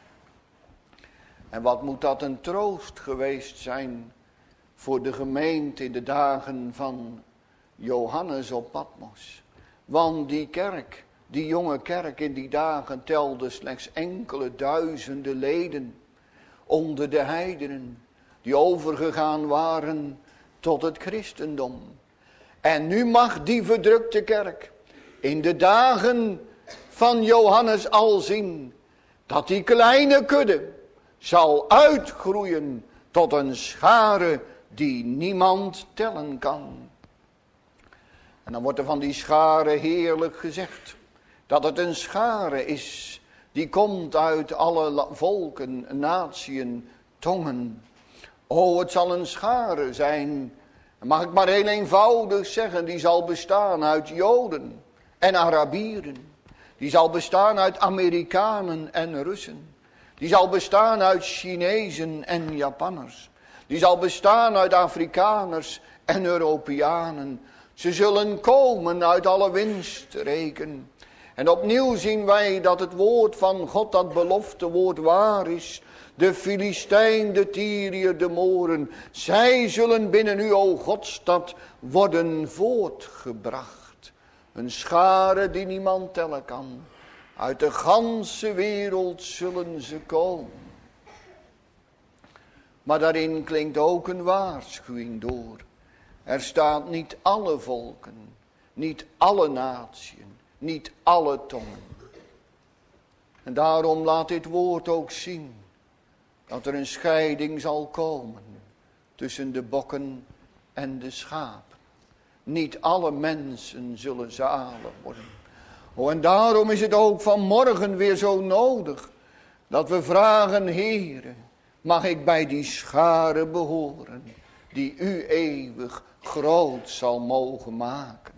En wat moet dat een troost geweest zijn voor de gemeente in de dagen van Johannes op Patmos. Want die kerk, die jonge kerk in die dagen telde slechts enkele duizenden leden onder de heidenen die overgegaan waren tot het christendom. En nu mag die verdrukte kerk in de dagen van Johannes al zien dat die kleine kudde zal uitgroeien tot een schare die niemand tellen kan. En dan wordt er van die schare heerlijk gezegd dat het een schare is die komt uit alle volken, natieën, tongen. O, het zal een schare zijn, mag ik maar heel eenvoudig zeggen, die zal bestaan uit Joden en Arabieren. Die zal bestaan uit Amerikanen en Russen. Die zal bestaan uit Chinezen en Japanners. Die zal bestaan uit Afrikaners en Europeanen. Ze zullen komen uit alle windstreken. En opnieuw zien wij dat het woord van God, dat belofte woord waar is. De Filistijn, de Tyriër, de Moren. Zij zullen binnen u, o Godstad, worden voortgebracht. Een schare die niemand tellen kan. Uit de ganse wereld zullen ze komen. Maar daarin klinkt ook een waarschuwing door. Er staat niet alle volken, niet alle natieën, niet alle tongen. En daarom laat dit woord ook zien dat er een scheiding zal komen tussen de bokken en de schapen. Niet alle mensen zullen zalig worden. Oh, en daarom is het ook vanmorgen weer zo nodig dat we vragen, Heere, mag ik bij die schare behoren die u eeuwig groot zal mogen maken.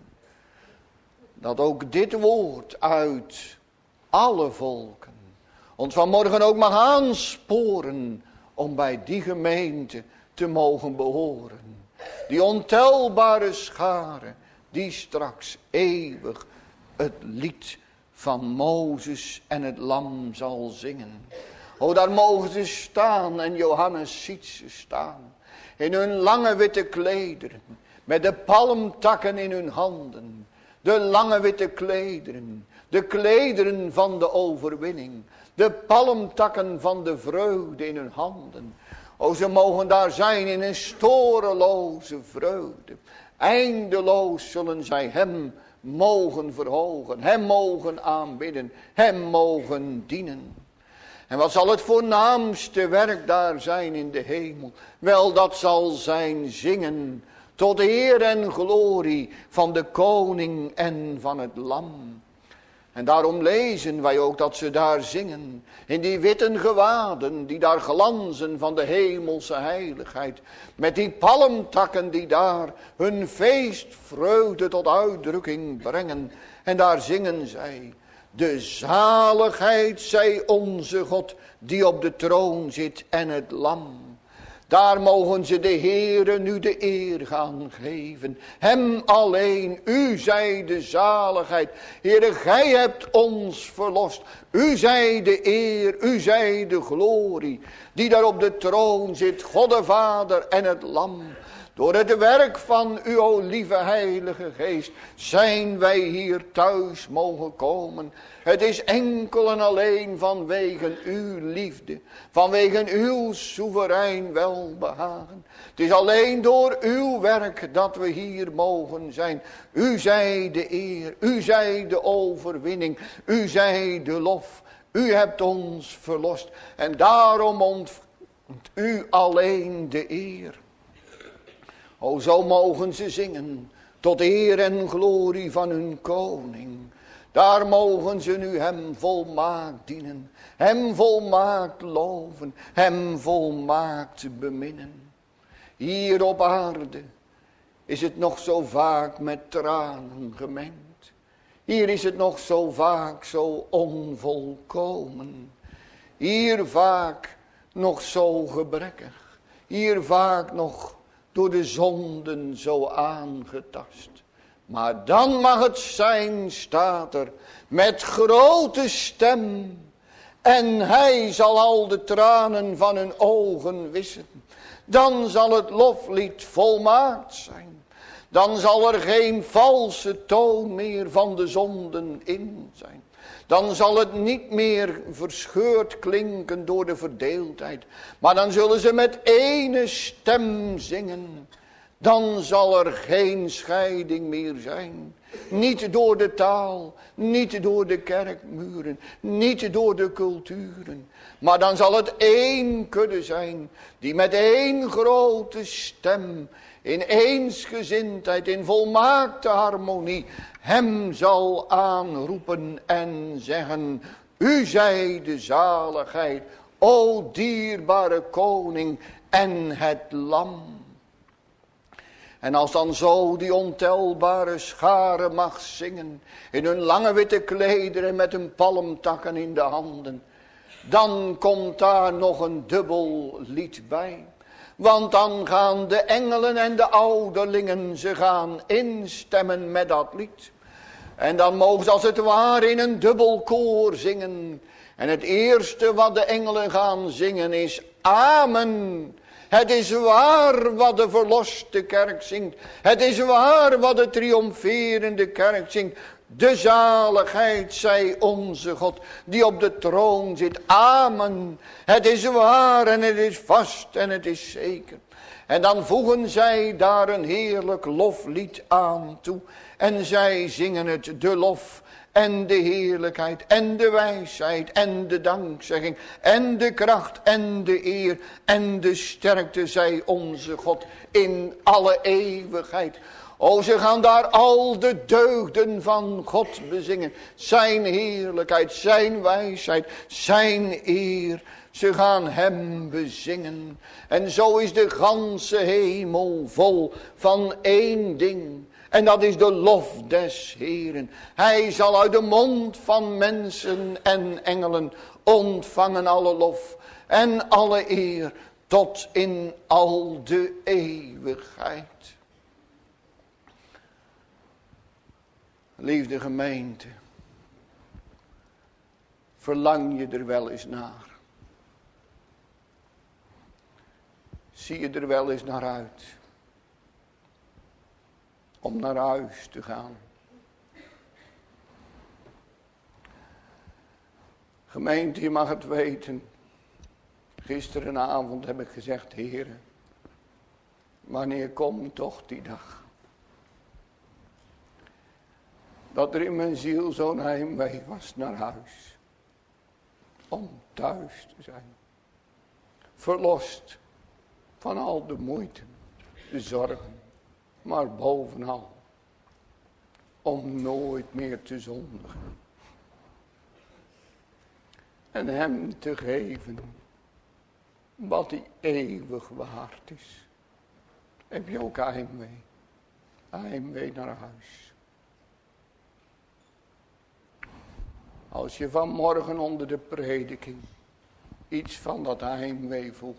Dat ook dit woord uit alle volken ons vanmorgen ook mag aansporen om bij die gemeente te mogen behoren. Die ontelbare schare die straks eeuwig het lied van Mozes en het lam zal zingen. O, daar mogen ze staan en Johannes ziet ze staan. In hun lange witte klederen, met de palmtakken in hun handen. De lange witte klederen, de klederen van de overwinning. De palmtakken van de vreugde in hun handen. O, ze mogen daar zijn in een storeloze vreugde. Eindeloos zullen zij hem mogen verhogen, hem mogen aanbidden, hem mogen dienen. En wat zal het voornaamste werk daar zijn in de hemel? Wel, dat zal zijn zingen tot eer en glorie van de koning en van het lam. En daarom lezen wij ook dat ze daar zingen in die witte gewaden die daar glanzen van de hemelse heiligheid. Met die palmtakken die daar hun feestvreugde tot uitdrukking brengen. En daar zingen zij: de zaligheid zij onze God die op de troon zit en het lam. Daar mogen ze de Heere nu de eer gaan geven. Hem alleen, u zij de zaligheid. Heere, gij hebt ons verlost. U zij de eer, u zij de glorie. Die daar op de troon zit, God de Vader en het lam. Door het werk van u, o lieve heilige geest, zijn wij hier thuis mogen komen. Het is enkel en alleen vanwege uw liefde, vanwege uw soeverein welbehagen. Het is alleen door uw werk dat we hier mogen zijn. U zij de eer, u zij de overwinning, u zij de lof. U hebt ons verlost en daarom ontvangt u alleen de eer. O, zo mogen ze zingen tot eer en glorie van hun koning. Daar mogen ze nu hem volmaakt dienen, hem volmaakt loven, hem volmaakt beminnen. Hier op aarde is het nog zo vaak met tranen gemengd. Hier is het nog zo vaak zo onvolkomen. Hier vaak nog zo gebrekkig. hier vaak nog door de zonden zo aangetast. Maar dan mag het zijn, staat er, met grote stem. En hij zal al de tranen van hun ogen wissen. Dan zal het loflied volmaakt zijn. Dan zal er geen valse toon meer van de zonden in zijn. Dan zal het niet meer verscheurd klinken door de verdeeldheid. Maar dan zullen ze met ene stem zingen. Dan zal er geen scheiding meer zijn. Niet door de taal, niet door de kerkmuren, niet door de culturen. Maar dan zal het één kudde zijn, die met één grote stem, in eensgezindheid, in volmaakte harmonie, hem zal aanroepen en zeggen, u zij de zaligheid, o dierbare koning en het lam. En als dan zo die ontelbare schare mag zingen, in hun lange witte klederen met hun palmtakken in de handen, dan komt daar nog een dubbel lied bij. Want dan gaan de engelen en de ouderlingen, ze gaan instemmen met dat lied. En dan mogen ze als het ware in een dubbel koor zingen. En het eerste wat de engelen gaan zingen is Amen. Het is waar wat de verloste kerk zingt. Het is waar wat de triomferende kerk zingt. De zaligheid zij onze God die op de troon zit. Amen. Het is waar en het is vast en het is zeker. En dan voegen zij daar een heerlijk loflied aan toe. En zij zingen het, de lof en de heerlijkheid en de wijsheid en de dankzegging en de kracht en de eer en de sterkte zij onze God in alle eeuwigheid. O, ze gaan daar al de deugden van God bezingen. Zijn heerlijkheid, zijn wijsheid, zijn eer. Ze gaan hem bezingen. En zo is de ganse hemel vol van één ding. En dat is de lof des Heeren. Hij zal uit de mond van mensen en engelen ontvangen alle lof en alle eer tot in al de eeuwigheid. Liefde gemeente, verlang je er wel eens naar? Zie je er wel eens naar uit om naar huis te gaan? Gemeente, je mag het weten. Gisterenavond heb ik gezegd, Heere, wanneer komt toch die dag? Dat er in mijn ziel zo'n heimwee was naar huis. Om thuis te zijn. Verlost van al de moeite, de zorgen. Maar bovenal, om nooit meer te zondigen. En hem te geven wat hij eeuwig waard is. Heb je ook heimwee? Heimwee naar huis. Als je vanmorgen onder de prediking iets van dat heimwee voelt.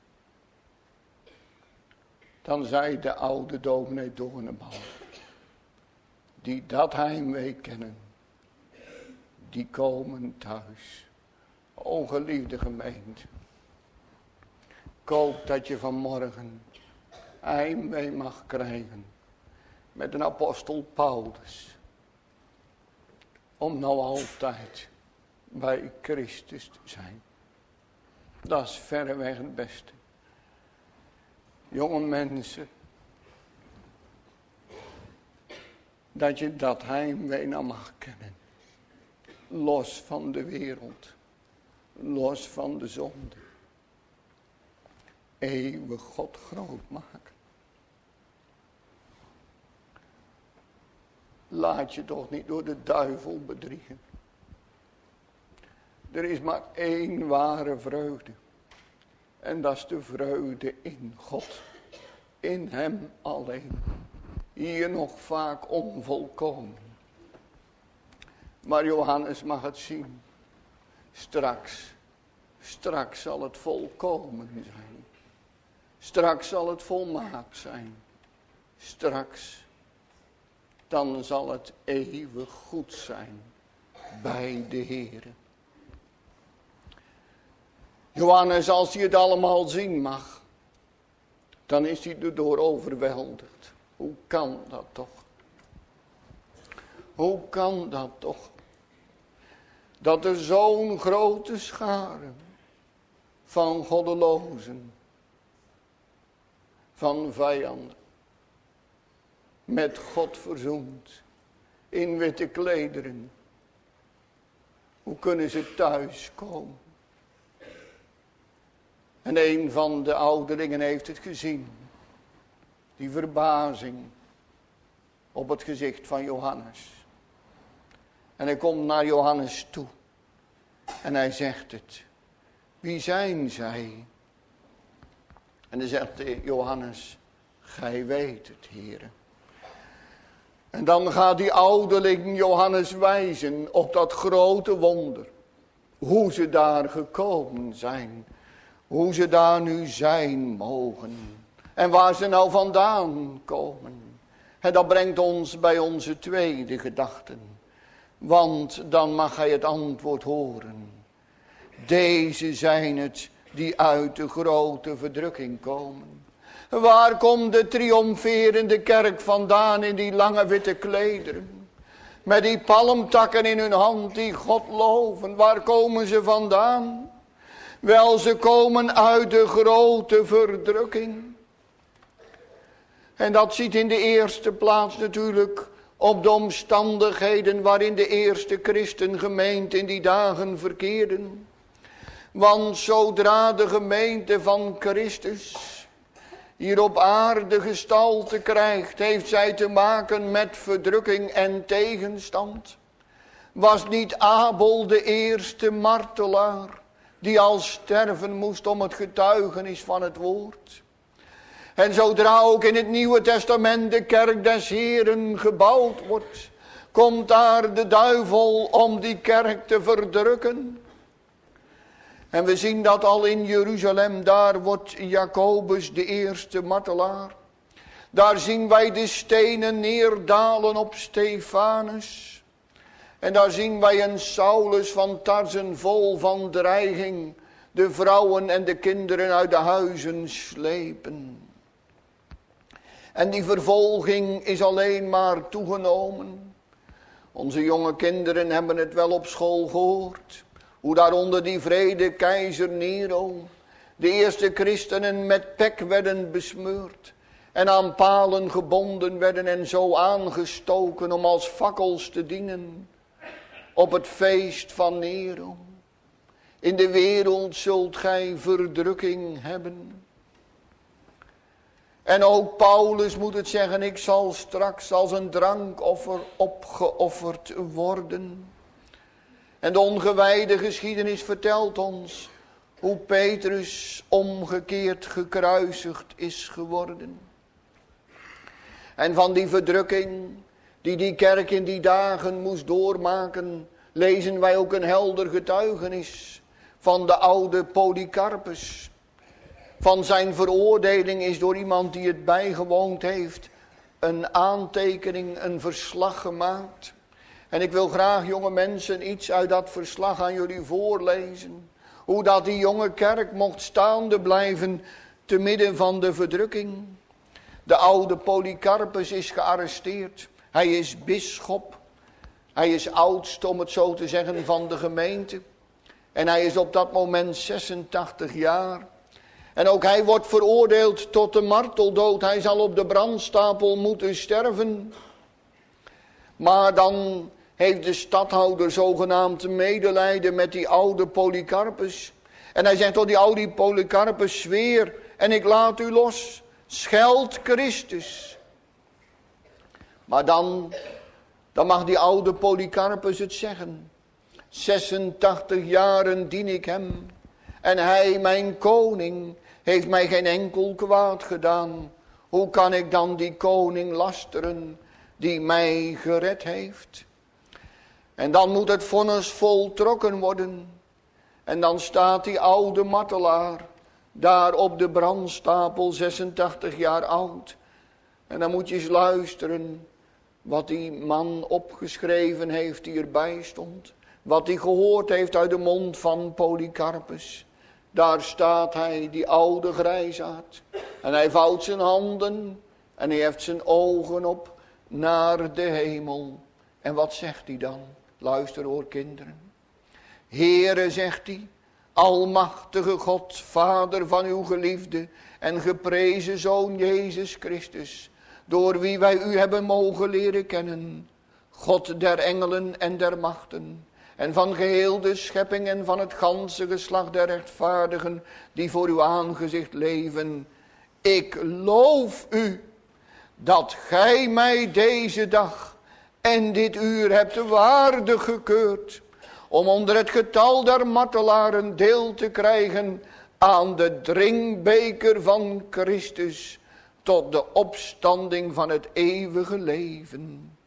Dan zei de oude dominee Doornenbal. Die dat heimwee kennen. Die komen thuis. O geliefde gemeente. Ik hoop dat je vanmorgen heimwee mag krijgen. Met een apostel Paulus. Om nou altijd bij Christus te zijn. Dat is verreweg het beste. Jonge mensen. Dat je dat heimwee nou mag kennen. Los van de wereld. Los van de zonde. Eeuwig God groot maken. Laat je toch niet door de duivel bedriegen. Er is maar één ware vreugde. En dat is de vreugde in God. In hem alleen. Hier nog vaak onvolkomen. Maar Johannes mag het zien. Straks zal het volkomen zijn. Straks zal het volmaakt zijn. Straks, dan zal het eeuwig goed zijn bij de Heere. Johannes, als hij het allemaal zien mag, dan is hij erdoor overweldigd. Hoe kan dat toch? Hoe kan dat toch? Dat er zo'n grote schare van goddelozen, van vijanden, met God verzoend, in witte klederen. Hoe kunnen ze thuis komen? En een van de ouderlingen heeft het gezien. Die verbazing op het gezicht van Johannes. En hij komt naar Johannes toe. En hij zegt het. Wie zijn zij? En dan zegt Johannes, gij weet het, Heere. En dan gaat die ouderling Johannes wijzen op dat grote wonder. Hoe ze daar gekomen zijn. Hoe ze daar nu zijn mogen. En waar ze nou vandaan komen. En dat brengt ons bij onze tweede gedachten. Want dan mag hij het antwoord horen. Deze zijn het die uit de grote verdrukking komen. Waar komt de triomferende kerk vandaan in die lange witte klederen? Met die palmtakken in hun hand die God loven. Waar komen ze vandaan? Wel, ze komen uit de grote verdrukking. En dat ziet in de eerste plaats natuurlijk op de omstandigheden waarin de eerste christengemeente in die dagen verkeerden. Want zodra de gemeente van Christus hier op aarde gestalte krijgt, heeft zij te maken met verdrukking en tegenstand. Was niet Abel de eerste martelaar die al sterven moest om het getuigenis van het woord? En zodra ook in het Nieuwe Testament de kerk des Heeren gebouwd wordt, komt daar de duivel om die kerk te verdrukken. En we zien dat al in Jeruzalem, daar wordt Jacobus de eerste martelaar. Daar zien wij de stenen neerdalen op Stefanus. En daar zien wij een Saulus van Tarsen vol van dreiging, de vrouwen en de kinderen uit de huizen slepen. En die vervolging is alleen maar toegenomen. Onze jonge kinderen hebben het wel op school gehoord. Hoe daaronder die vrede keizer Nero de eerste christenen met pek werden besmeurd. En aan palen gebonden werden en zo aangestoken om als fakkels te dienen. Op het feest van Nero. In de wereld zult gij verdrukking hebben. En ook Paulus moet het zeggen, ik zal straks als een drankoffer opgeofferd worden. En de ongewijde geschiedenis vertelt ons hoe Petrus omgekeerd gekruisigd is geworden. En van die verdrukking die die kerk in die dagen moest doormaken, lezen wij ook een helder getuigenis van de oude Polycarpus. Van zijn veroordeling is door iemand die het bijgewoond heeft een aantekening, een verslag gemaakt. En ik wil graag, jonge mensen, iets uit dat verslag aan jullie voorlezen. Hoe dat die jonge kerk mocht staande blijven te midden van de verdrukking. De oude Polycarpus is gearresteerd. Hij is bisschop. Hij is oudst, om het zo te zeggen, van de gemeente. En hij is op dat moment 86 jaar. En ook hij wordt veroordeeld tot de marteldood. Hij zal op de brandstapel moeten sterven. Maar dan heeft de stadhouder zogenaamd medelijden met die oude Polycarpus. En hij zegt tot die oude Polycarpus, zweer en ik laat u los. Scheld Christus. Maar dan mag die oude Polycarpus het zeggen. 86 jaren dien ik hem. En hij, mijn koning, heeft mij geen enkel kwaad gedaan. Hoe kan ik dan die koning lasteren die mij gered heeft? En dan moet het vonnis voltrokken worden. En dan staat die oude martelaar daar op de brandstapel, 86 jaar oud. En dan moet je eens luisteren wat die man opgeschreven heeft die erbij stond. Wat hij gehoord heeft uit de mond van Polycarpus. Daar staat hij, die oude grijsaard. En hij vouwt zijn handen en hij heft zijn ogen op naar de hemel. En wat zegt hij dan? Luister hoor kinderen. Heere, zegt hij, almachtige God, Vader van uw geliefde en geprezen Zoon Jezus Christus, door wie wij u hebben mogen leren kennen, God der engelen en der machten, en van geheel de schepping en van het ganse geslacht der rechtvaardigen, die voor uw aangezicht leven. Ik loof u, dat gij mij deze dag en dit uur hebt waardig gekeurd, om onder het getal der martelaren deel te krijgen aan de drinkbeker van Christus, tot de opstanding van het eeuwige leven.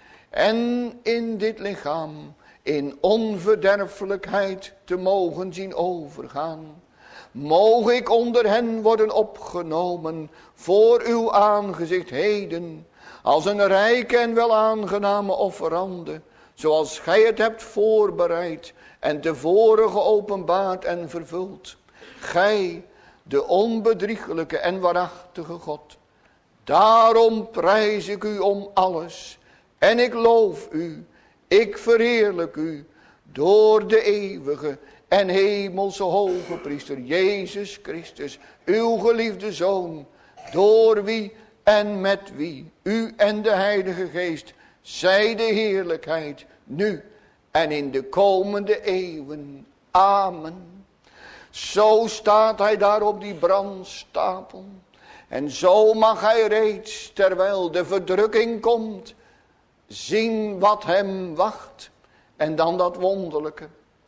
En in dit lichaam in onverderfelijkheid te mogen zien overgaan. Moge ik onder hen worden opgenomen voor uw aangezicht heden, als een rijke en welaangename offerande, zoals gij het hebt voorbereid en tevoren geopenbaard en vervuld. Gij, de onbedriegelijke en waarachtige God. Daarom prijs ik u om alles en ik loof u, ik verheerlijk u, door de eeuwige en hemelse hoge priester Jezus Christus, uw geliefde Zoon, door wie en met wie u en de Heilige Geest zij de heerlijkheid nu en in de komende eeuwen. Amen. Zo staat hij daar op die brandstapel. En zo mag hij reeds, terwijl de verdrukking komt, zien wat hem wacht. En dan dat wonderlijke.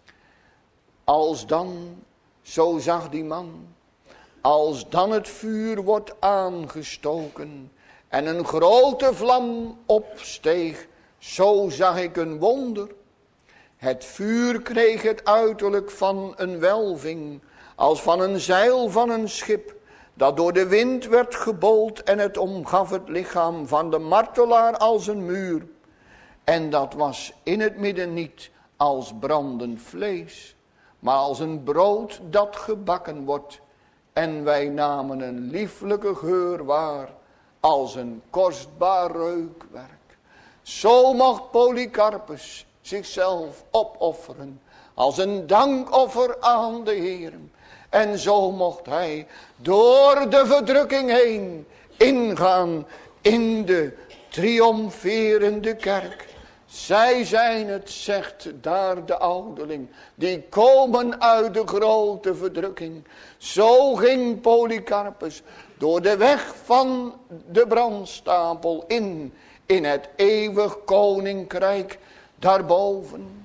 Als dan, zo zag die man, als dan het vuur wordt aangestoken en een grote vlam opsteeg, zo zag ik een wonder. Het vuur kreeg het uiterlijk van een welving, als van een zeil van een schip, dat door de wind werd gebold, en het omgaf het lichaam van de martelaar als een muur. En dat was in het midden niet als brandend vlees, maar als een brood dat gebakken wordt. En wij namen een lieflijke geur waar, als een kostbaar reukwerk. Zo mocht Polycarpus zichzelf opofferen, als een dankoffer aan de Heer. En zo mocht hij door de verdrukking heen ingaan in de triomferende kerk. Zij zijn het, zegt daar de ouderling, die komen uit de grote verdrukking. Zo ging Polycarpus door de weg van de brandstapel in het eeuwig koninkrijk daarboven.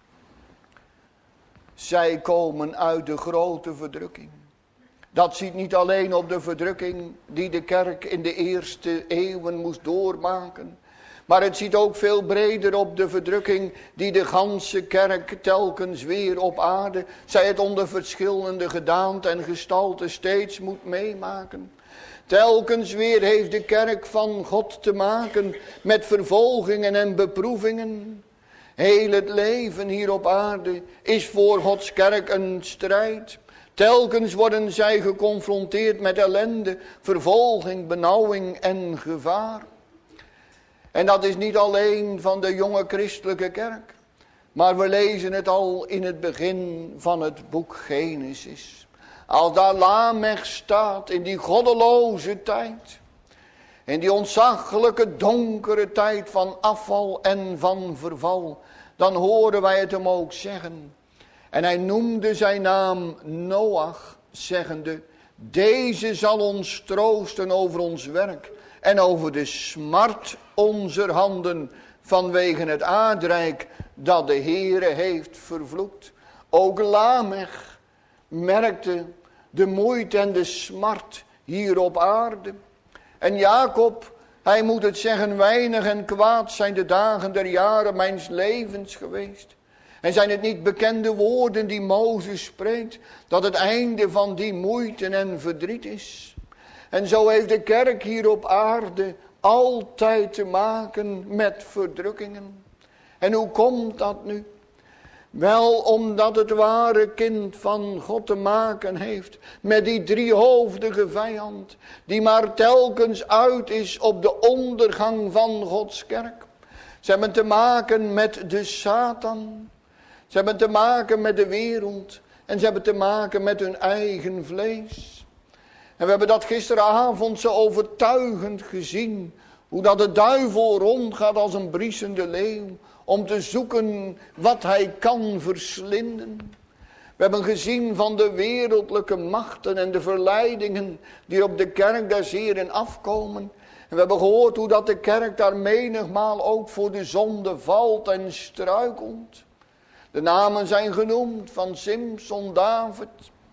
Zij komen uit de grote verdrukking. Dat ziet niet alleen op de verdrukking die de kerk in de eerste eeuwen moest doormaken, maar het ziet ook veel breder op de verdrukking die de ganse kerk telkens weer op aarde, zij het onder verschillende gedaante en gestalte steeds moet meemaken. Telkens weer heeft de kerk van God te maken met vervolgingen en beproevingen. Heel het leven hier op aarde is voor Gods kerk een strijd. Telkens worden zij geconfronteerd met ellende, vervolging, benauwing en gevaar. En dat is niet alleen van de jonge christelijke kerk, maar we lezen het al in het begin van het boek Genesis. Als daar Lamech staat in die goddeloze tijd, in die ontzaglijke donkere tijd van afval en van verval, dan horen wij het hem ook zeggen. En hij noemde zijn naam Noach, zeggende, deze zal ons troosten over ons werk en over de smart onzer handen vanwege het aardrijk dat de Heere heeft vervloekt. Ook Lamech merkte de moeite en de smart hier op aarde. En Jacob, hij moet het zeggen, weinig en kwaad zijn de dagen der jaren mijns levens geweest. En zijn het niet bekende woorden die Mozes spreekt, dat het einde van die moeite en verdriet is? En zo heeft de kerk hier op aarde altijd te maken met verdrukkingen. En hoe komt dat nu? Wel omdat het ware kind van God te maken heeft met die driehoofdige vijand, die maar telkens uit is op de ondergang van Gods kerk. Ze hebben te maken met de Satan. Ze hebben te maken met de wereld. En ze hebben te maken met hun eigen vlees. En we hebben dat gisteravond zo overtuigend gezien. Hoe dat de duivel rondgaat als een briesende leeuw. Om te zoeken wat hij kan verslinden. We hebben gezien van de wereldlijke machten en de verleidingen die op de kerk des Heren afkomen. En we hebben gehoord hoe dat de kerk daar menigmaal ook voor de zonde valt en struikelt. De namen zijn genoemd van Simson, David.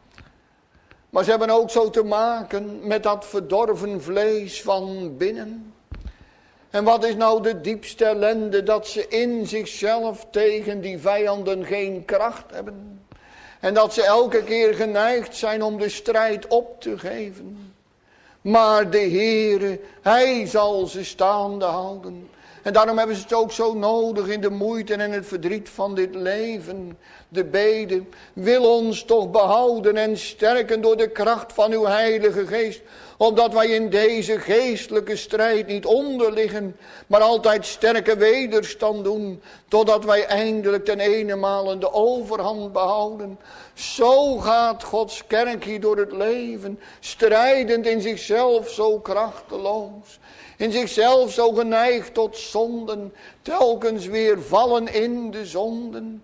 Maar ze hebben ook zo te maken met dat verdorven vlees van binnen. En wat is nou de diepste ellende? Dat ze in zichzelf tegen die vijanden geen kracht hebben. En dat ze elke keer geneigd zijn om de strijd op te geven. Maar de Heere, Hij zal ze staande houden. En daarom hebben ze het ook zo nodig in de moeite en het verdriet van dit leven. De bede, wil ons toch behouden en sterken door de kracht van uw Heilige Geest. Omdat wij in deze geestelijke strijd niet onderliggen, maar altijd sterke wederstand doen. Totdat wij eindelijk ten eenenmale de overhand behouden. Zo gaat Gods kerk hier door het leven, strijdend in zichzelf zo krachteloos. In zichzelf zo geneigd tot zonden, telkens weer vallen in de zonden.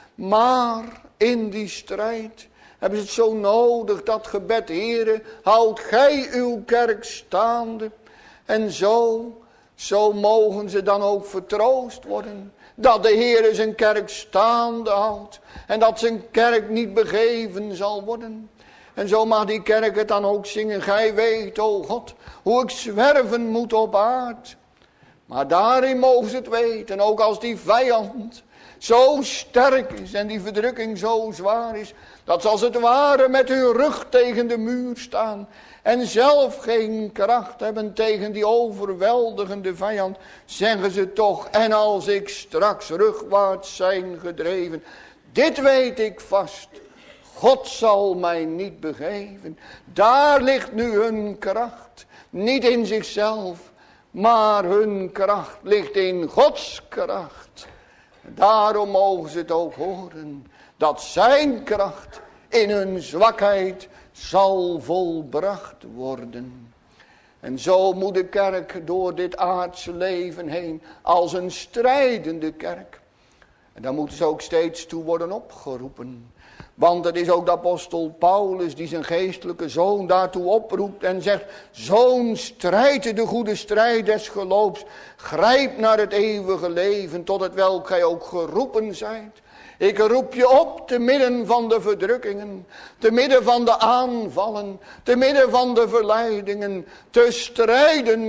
Maar in die strijd hebben ze het zo nodig, dat gebed, Heere, houd gij uw kerk staande. En zo mogen ze dan ook vertroost worden. Dat de Heere zijn kerk staande houdt. En dat zijn kerk niet begeven zal worden. En zo mag die kerk het dan ook zingen. Gij weet, o God, hoe ik zwerven moet op aard. Maar daarin mogen ze het weten. Ook als die vijand zo sterk is en die verdrukking zo zwaar is. Dat ze als het ware met hun rug tegen de muur staan. En zelf geen kracht hebben tegen die overweldigende vijand. Zeggen ze toch, en als ik straks rugwaarts zijn gedreven. Dit weet ik vast. God zal mij niet begeven. Daar ligt nu hun kracht. Niet in zichzelf. Maar hun kracht ligt in Gods kracht. Daarom mogen ze het ook horen. Dat zijn kracht in hun zwakheid zal volbracht worden. En zo moet de kerk door dit aardse leven heen. Als een strijdende kerk. En daar moeten ze ook steeds toe worden opgeroepen. Want het is ook de apostel Paulus die zijn geestelijke zoon daartoe oproept en zegt. Zoon, strijd de goede strijd des geloofs. Grijp naar het eeuwige leven tot het welk gij ook geroepen zijt. Ik roep je op te midden van de verdrukkingen. Te midden van de aanvallen. Te midden van de verleidingen. Te strijden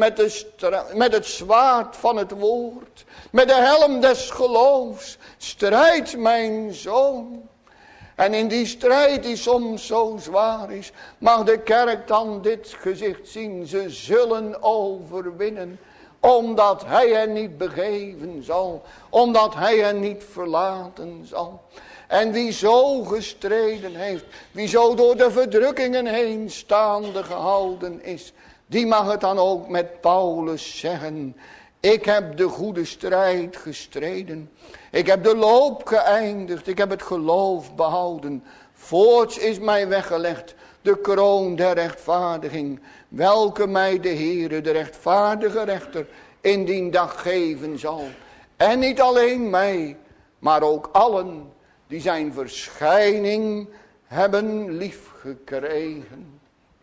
met het zwaard van het woord. Met de helm des geloofs. Strijd mijn zoon. En in die strijd die soms zo zwaar is, mag de kerk dan dit gezicht zien. Ze zullen overwinnen, omdat hij hen niet begeven zal. Omdat hij hen niet verlaten zal. En wie zo gestreden heeft, wie zo door de verdrukkingen heen staande gehouden is, die mag het dan ook met Paulus zeggen. Ik heb de goede strijd gestreden. Ik heb de loop geëindigd. Ik heb het geloof behouden. Voorts is mij weggelegd de kroon der rechtvaardiging. Welke mij de Heere, de rechtvaardige rechter, in die dag geven zal. En niet alleen mij, maar ook allen die zijn verschijning hebben liefgekregen.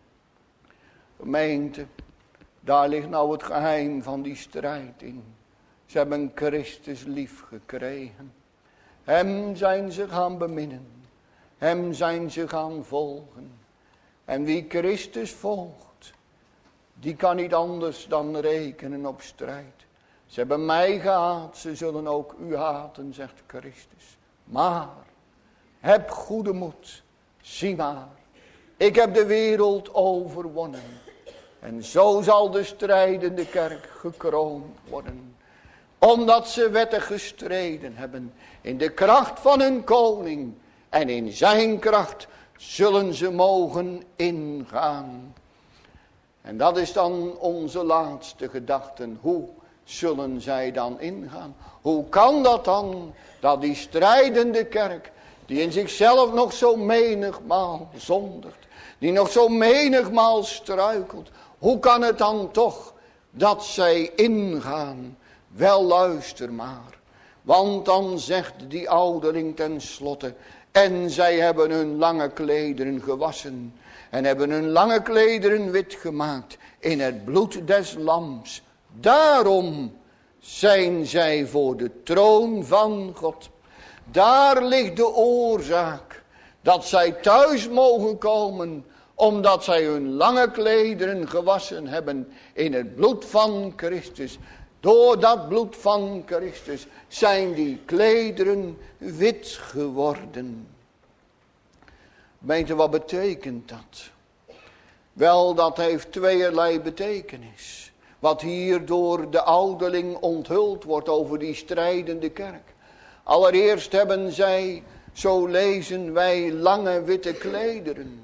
Gemeente, daar ligt nou het geheim van die strijd in. Ze hebben Christus lief gekregen. Hem zijn ze gaan beminnen. Hem zijn ze gaan volgen. En wie Christus volgt, die kan niet anders dan rekenen op strijd. Ze hebben mij gehaat, ze zullen ook u haten, zegt Christus. Maar heb goede moed. Zie maar, ik heb de wereld overwonnen. En zo zal de strijdende kerk gekroond worden. Omdat ze wettig gestreden hebben in de kracht van hun koning. En in zijn kracht zullen ze mogen ingaan. En dat is dan onze laatste gedachte. Hoe zullen zij dan ingaan? Hoe kan dat dan, dat die strijdende kerk, die in zichzelf nog zo menigmaal zondigt, die nog zo menigmaal struikelt, hoe kan het dan toch dat zij ingaan? Wel, luister maar, want dan zegt die ouderling ten slotte, en zij hebben hun lange klederen gewassen en hebben hun lange klederen wit gemaakt in het bloed des lams. Daarom zijn zij voor de troon van God. Daar ligt de oorzaak dat zij thuis mogen komen, omdat zij hun lange klederen gewassen hebben in het bloed van Christus. Door dat bloed van Christus zijn die klederen wit geworden. Weet je, wat betekent dat? Wel, dat heeft tweeërlei betekenis. Wat hier door de ouderling onthuld wordt over die strijdende kerk. Allereerst hebben zij, zo lezen wij, lange witte klederen.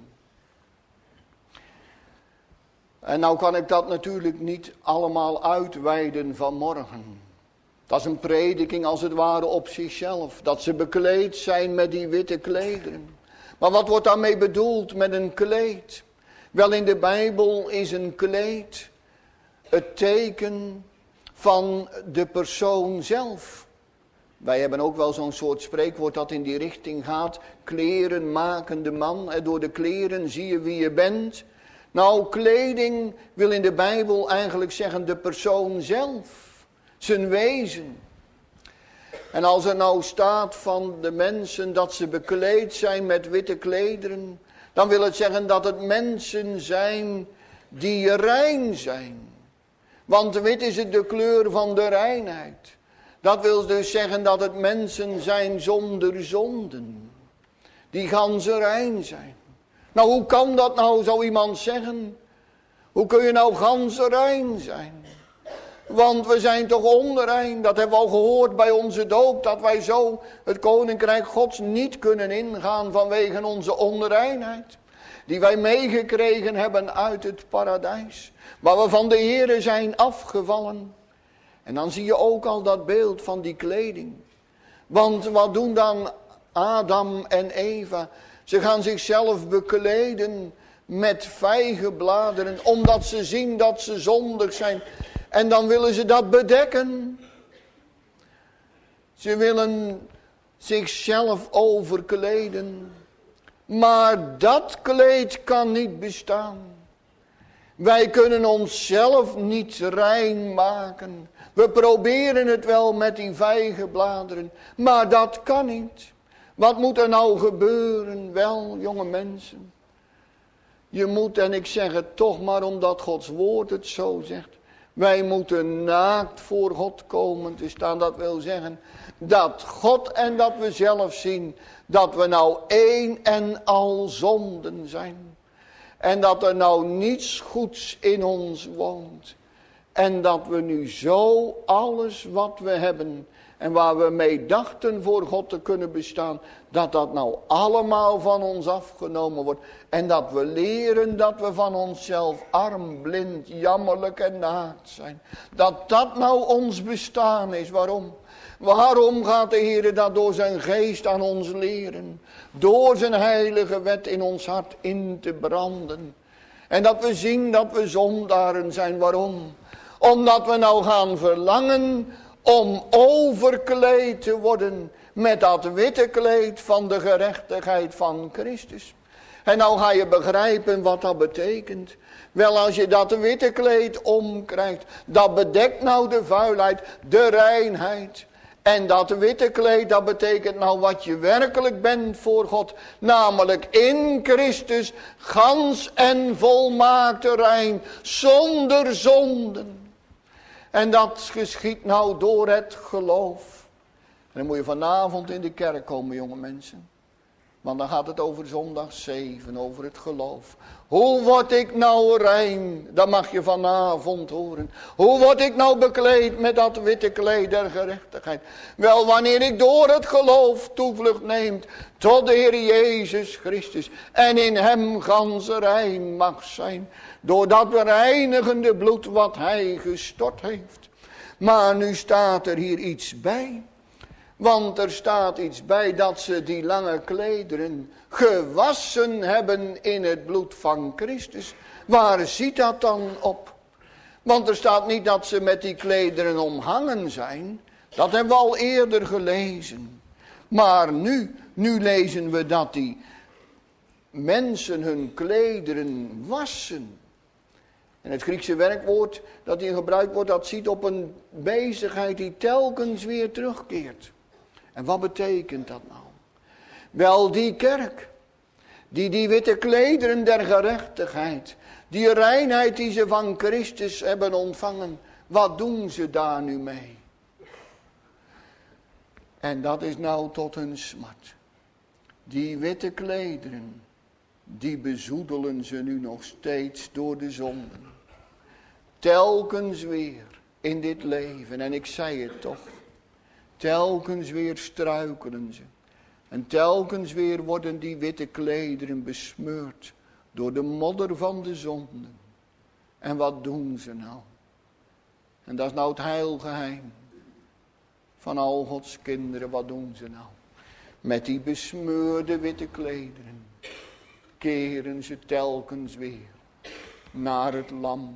En nou kan ik dat natuurlijk niet allemaal uitweiden vanmorgen. Dat is een prediking als het ware op zichzelf. Dat ze bekleed zijn met die witte klederen. Maar wat wordt daarmee bedoeld met een kleed? Wel, in de Bijbel is een kleed het teken van de persoon zelf. Wij hebben ook wel zo'n soort spreekwoord dat in die richting gaat. Kleren maken de man. En door de kleren zie je wie je bent. Nou, kleding wil in de Bijbel eigenlijk zeggen de persoon zelf. Zijn wezen. En als er nou staat van de mensen dat ze bekleed zijn met witte klederen, dan wil het zeggen dat het mensen zijn die rein zijn. Want wit is het de kleur van de reinheid. Dat wil dus zeggen dat het mensen zijn zonder zonden. Die ganzen rein zijn. Nou, hoe kan dat nou, zou iemand zeggen? Hoe kun je nou ganzen rein zijn? Want we zijn toch onrein. Dat hebben we al gehoord bij onze doop. Dat wij zo het koninkrijk Gods niet kunnen ingaan vanwege onze onreinheid. Die wij meegekregen hebben uit het paradijs. Waar we van de Heere zijn afgevallen. En dan zie je ook al dat beeld van die kleding. Want wat doen dan Adam en Eva? Ze gaan zichzelf bekleden met vijgenbladeren. Omdat ze zien dat ze zondig zijn. En dan willen ze dat bedekken. Ze willen zichzelf overkleden. Maar dat kleed kan niet bestaan. Wij kunnen onszelf niet rein maken. We proberen het wel met die vijgenbladeren. Maar dat kan niet. Wat moet er nou gebeuren? Wel, jonge mensen. Je moet, en ik zeg het toch maar omdat Gods woord het zo zegt. Wij moeten naakt voor God komen te staan. Dat wil zeggen dat God en dat we zelf zien dat we nou één en al zonden zijn. En dat er nou niets goeds in ons woont. En dat we nu zo alles wat we hebben en waar we mee dachten voor God te kunnen bestaan, dat dat nou allemaal van ons afgenomen wordt. En dat we leren dat we van onszelf arm, blind, jammerlijk en naakt zijn. Dat dat nou ons bestaan is. Waarom? Waarom gaat de Heer dat door zijn geest aan ons leren? Door zijn heilige wet in ons hart in te branden. En dat we zien dat we zondaren zijn. Waarom? Omdat we nou gaan verlangen om overkleed te worden met dat witte kleed van de gerechtigheid van Christus. En nou ga je begrijpen wat dat betekent. Wel, als je dat witte kleed omkrijgt, dat bedekt nou de vuilheid, de reinheid. En dat witte kleed, dat betekent nou wat je werkelijk bent voor God. Namelijk in Christus, gans en volmaakt rein, zonder zonden. En dat geschiedt nou door het geloof. En dan moet je vanavond in de kerk komen, jonge mensen. Want dan gaat het over zondag 7, over het geloof. Hoe word ik nou rein? Dat mag je vanavond horen. Hoe word ik nou bekleed met dat witte kleed der gerechtigheid? Wel, wanneer ik door het geloof toevlucht neemt tot de Heer Jezus Christus. En in hem ganse rein mag zijn. Door dat reinigende bloed wat hij gestort heeft. Maar nu staat er hier iets bij. Want er staat iets bij dat ze die lange klederen gewassen hebben in het bloed van Christus. Waar ziet dat dan op? Want er staat niet dat ze met die klederen omhangen zijn. Dat hebben we al eerder gelezen. Maar nu lezen we dat die mensen hun klederen wassen. En het Griekse werkwoord dat hier gebruikt wordt, dat ziet op een bezigheid die telkens weer terugkeert. En wat betekent dat nou? Wel, die kerk, die witte klederen der gerechtigheid, die reinheid die ze van Christus hebben ontvangen, wat doen ze daar nu mee? En dat is nou tot hun smart. Die witte klederen, die bezoedelen ze nu nog steeds door de zonden. Telkens weer in dit leven, en ik zei het toch. Telkens weer struikelen ze. En telkens weer worden die witte klederen besmeurd door de modder van de zonden. En wat doen ze nou? En dat is nou het heilgeheim van al Gods kinderen. Wat doen ze nou? Met die besmeurde witte klederen keren ze telkens weer naar het lam.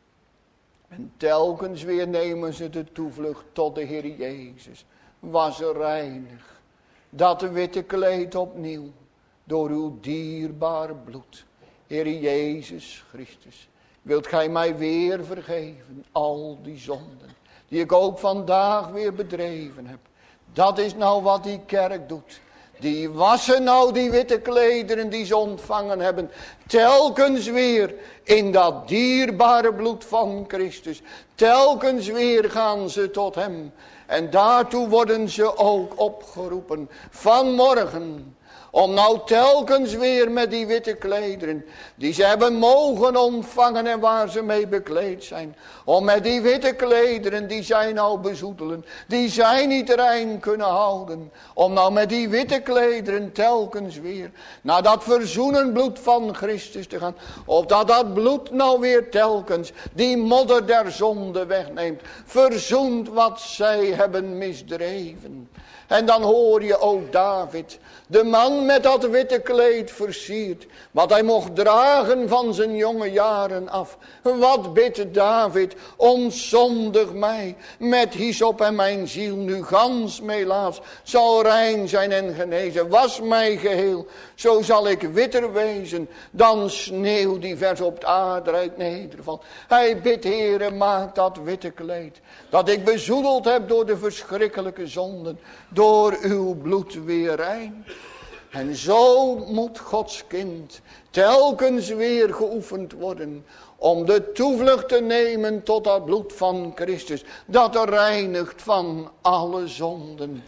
En telkens weer nemen ze de toevlucht tot de Heer Jezus. Was er reinig. Dat witte kleed opnieuw. Door uw dierbaar bloed. Heer Jezus Christus. Wilt gij mij weer vergeven. Al die zonden. Die ik ook vandaag weer bedreven heb. Dat is nou wat die kerk doet. Die wassen nou die witte klederen die ze ontvangen hebben. Telkens weer in dat dierbare bloed van Christus. Telkens weer gaan ze tot hem. En daartoe worden ze ook opgeroepen. Vanmorgen. Om nou telkens weer met die witte klederen. Die ze hebben mogen ontvangen en waar ze mee bekleed zijn. Om met die witte klederen die zij nou bezoedelen. Die zij niet rein kunnen houden. Om nou met die witte klederen telkens weer. Naar dat verzoenend bloed van Christus te gaan. Opdat dat bloed nou weer telkens die modder der zonde wegneemt. Verzoent wat zij hebben misdreven. En dan hoor je ook David, de man met dat witte kleed versierd, wat hij mocht dragen van zijn jonge jaren af. Wat bidt David, ontzondig mij, met hyssop en mijn ziel nu gans meelaats, zal rein zijn en genezen. Was mij geheel, zo zal ik witter wezen, dan sneeuw die vers op het aardrijk nedervalt. Hij bidt, Heere, maak dat witte kleed, dat ik bezoedeld heb door de verschrikkelijke zonden, door uw bloed weer rein. En zo moet Gods kind telkens weer geoefend worden om de toevlucht te nemen tot dat bloed van Christus, dat er reinigt van alle zonden.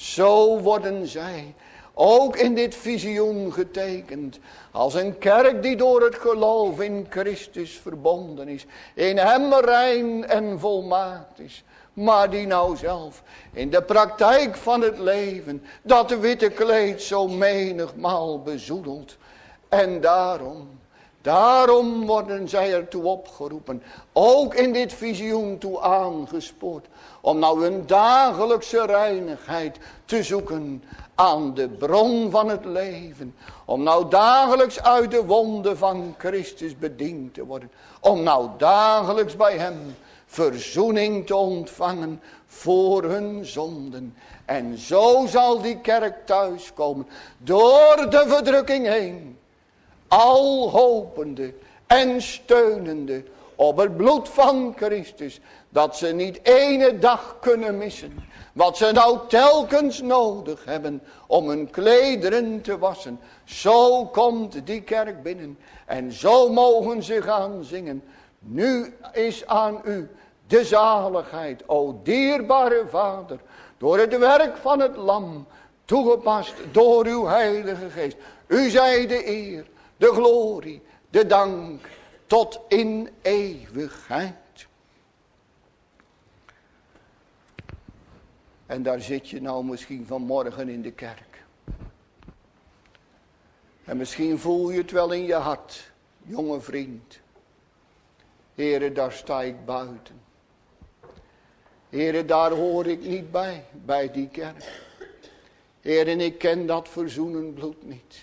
Zo worden zij ook in dit visioen getekend als een kerk die door het geloof in Christus verbonden is, in hem rein en volmaakt is. Maar die nou zelf in de praktijk van het leven dat witte kleed zo menigmaal bezoedelt. En daarom worden zij ertoe opgeroepen, ook in dit visioen toe aangespoord, om nou hun dagelijkse reinigheid te zoeken aan de bron van het leven. Om nou dagelijks uit de wonden van Christus bediend te worden. Om nou dagelijks bij hem verzoening te ontvangen voor hun zonden. En zo zal die kerk thuiskomen door de verdrukking heen. Al hopende en steunende op het bloed van Christus. Dat ze niet ene dag kunnen missen. Wat ze nou telkens nodig hebben om hun klederen te wassen. Zo komt die kerk binnen. En zo mogen ze gaan zingen. Nu is aan u de zaligheid, o dierbare Vader, Door het werk van het lam, toegepast door uw heilige geest. U zij de eer, de glorie, de dank, tot in eeuwigheid. En daar zit je nou misschien vanmorgen in de kerk. En misschien voel je het wel in je hart, jonge vriend. Heere, daar sta ik buiten. Heere, daar hoor ik niet bij die kerk. Heere, en ik ken dat verzoenend bloed niet.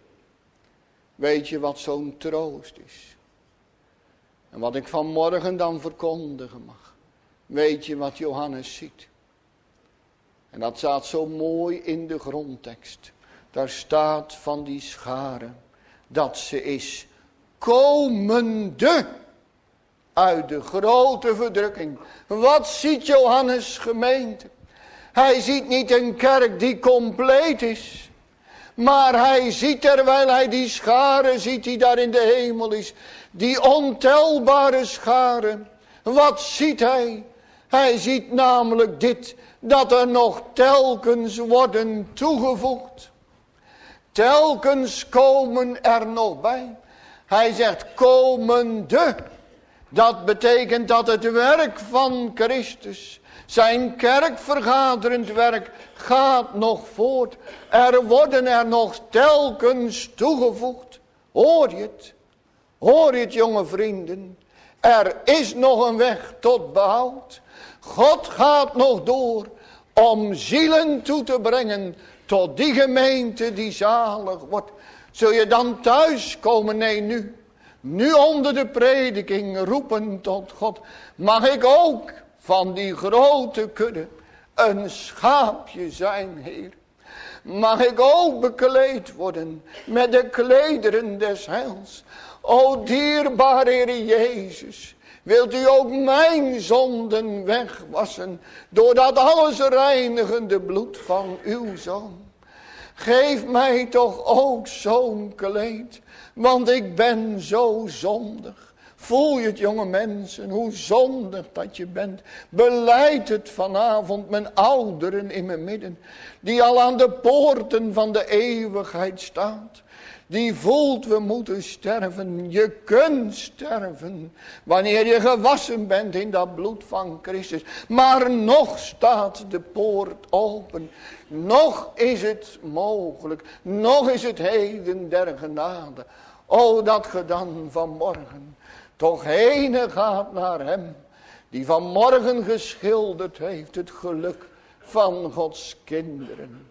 Weet je wat zo'n troost is? En wat ik vanmorgen dan verkondigen mag. Weet je wat Johannes ziet? En dat staat zo mooi in de grondtekst. Daar staat van die schare dat ze is komende uit de grote verdrukking. Wat ziet Johannes, gemeente? Hij ziet niet een kerk die compleet is. Maar hij ziet, terwijl hij die schare ziet die daar in de hemel is. Die ontelbare schare. Wat ziet hij? Hij ziet namelijk dit. Dat er nog telkens worden toegevoegd. Telkens komen er nog bij. Hij zegt komende. Dat betekent dat het werk van Christus, zijn kerkvergaderend werk, gaat nog voort. Er worden er nog telkens toegevoegd. Hoor je het? Hoor je het, jonge vrienden? Er is nog een weg tot behoud. God gaat nog door om zielen toe te brengen tot die gemeente die zalig wordt. Zul je dan thuis komen? Nee, nu. Nu onder de prediking roepen tot God. Mag ik ook van die grote kudde een schaapje zijn, Heer? Mag ik ook bekleed worden met de klederen des heils? O dierbare Heer Jezus, wilt u ook mijn zonden wegwassen door dat alles reinigende bloed van uw Zoon? Geef mij toch ook zo'n kleed, want ik ben zo zondig. Voel je het, jonge mensen, hoe zondig dat je bent. Belijd het vanavond, mijn ouderen in mijn midden, die al aan de poorten van de eeuwigheid staat. Die voelt, we moeten sterven. Je kunt sterven wanneer je gewassen bent in dat bloed van Christus. Maar nog staat de poort open. Nog is het mogelijk. Nog is het heden der genade. O, dat ge dan vanmorgen toch heen gaat naar hem die vanmorgen geschilderd heeft het geluk van Gods kinderen.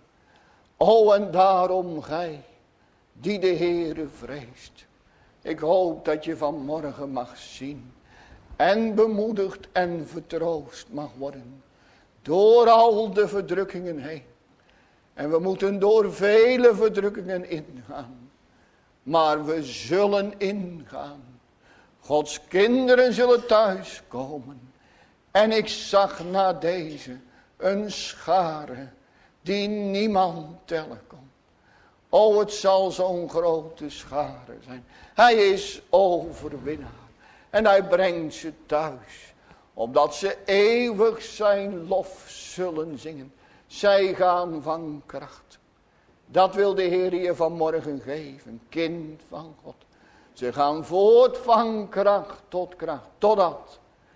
O, en daarom gij die de Heere vreest. Ik hoop dat je vanmorgen mag zien en bemoedigd en vertroost mag worden door al de verdrukkingen heen. En we moeten door vele verdrukkingen ingaan. Maar we zullen ingaan. Gods kinderen zullen thuiskomen. En ik zag na deze een schare die niemand tellen kon. O, het zal zo'n grote schare zijn. Hij is overwinnaar. En hij brengt ze thuis. Opdat ze eeuwig zijn lof zullen zingen. Zij gaan van kracht. Dat wil de Heer je vanmorgen geven. Kind van God. Ze gaan voort van kracht tot kracht. Totdat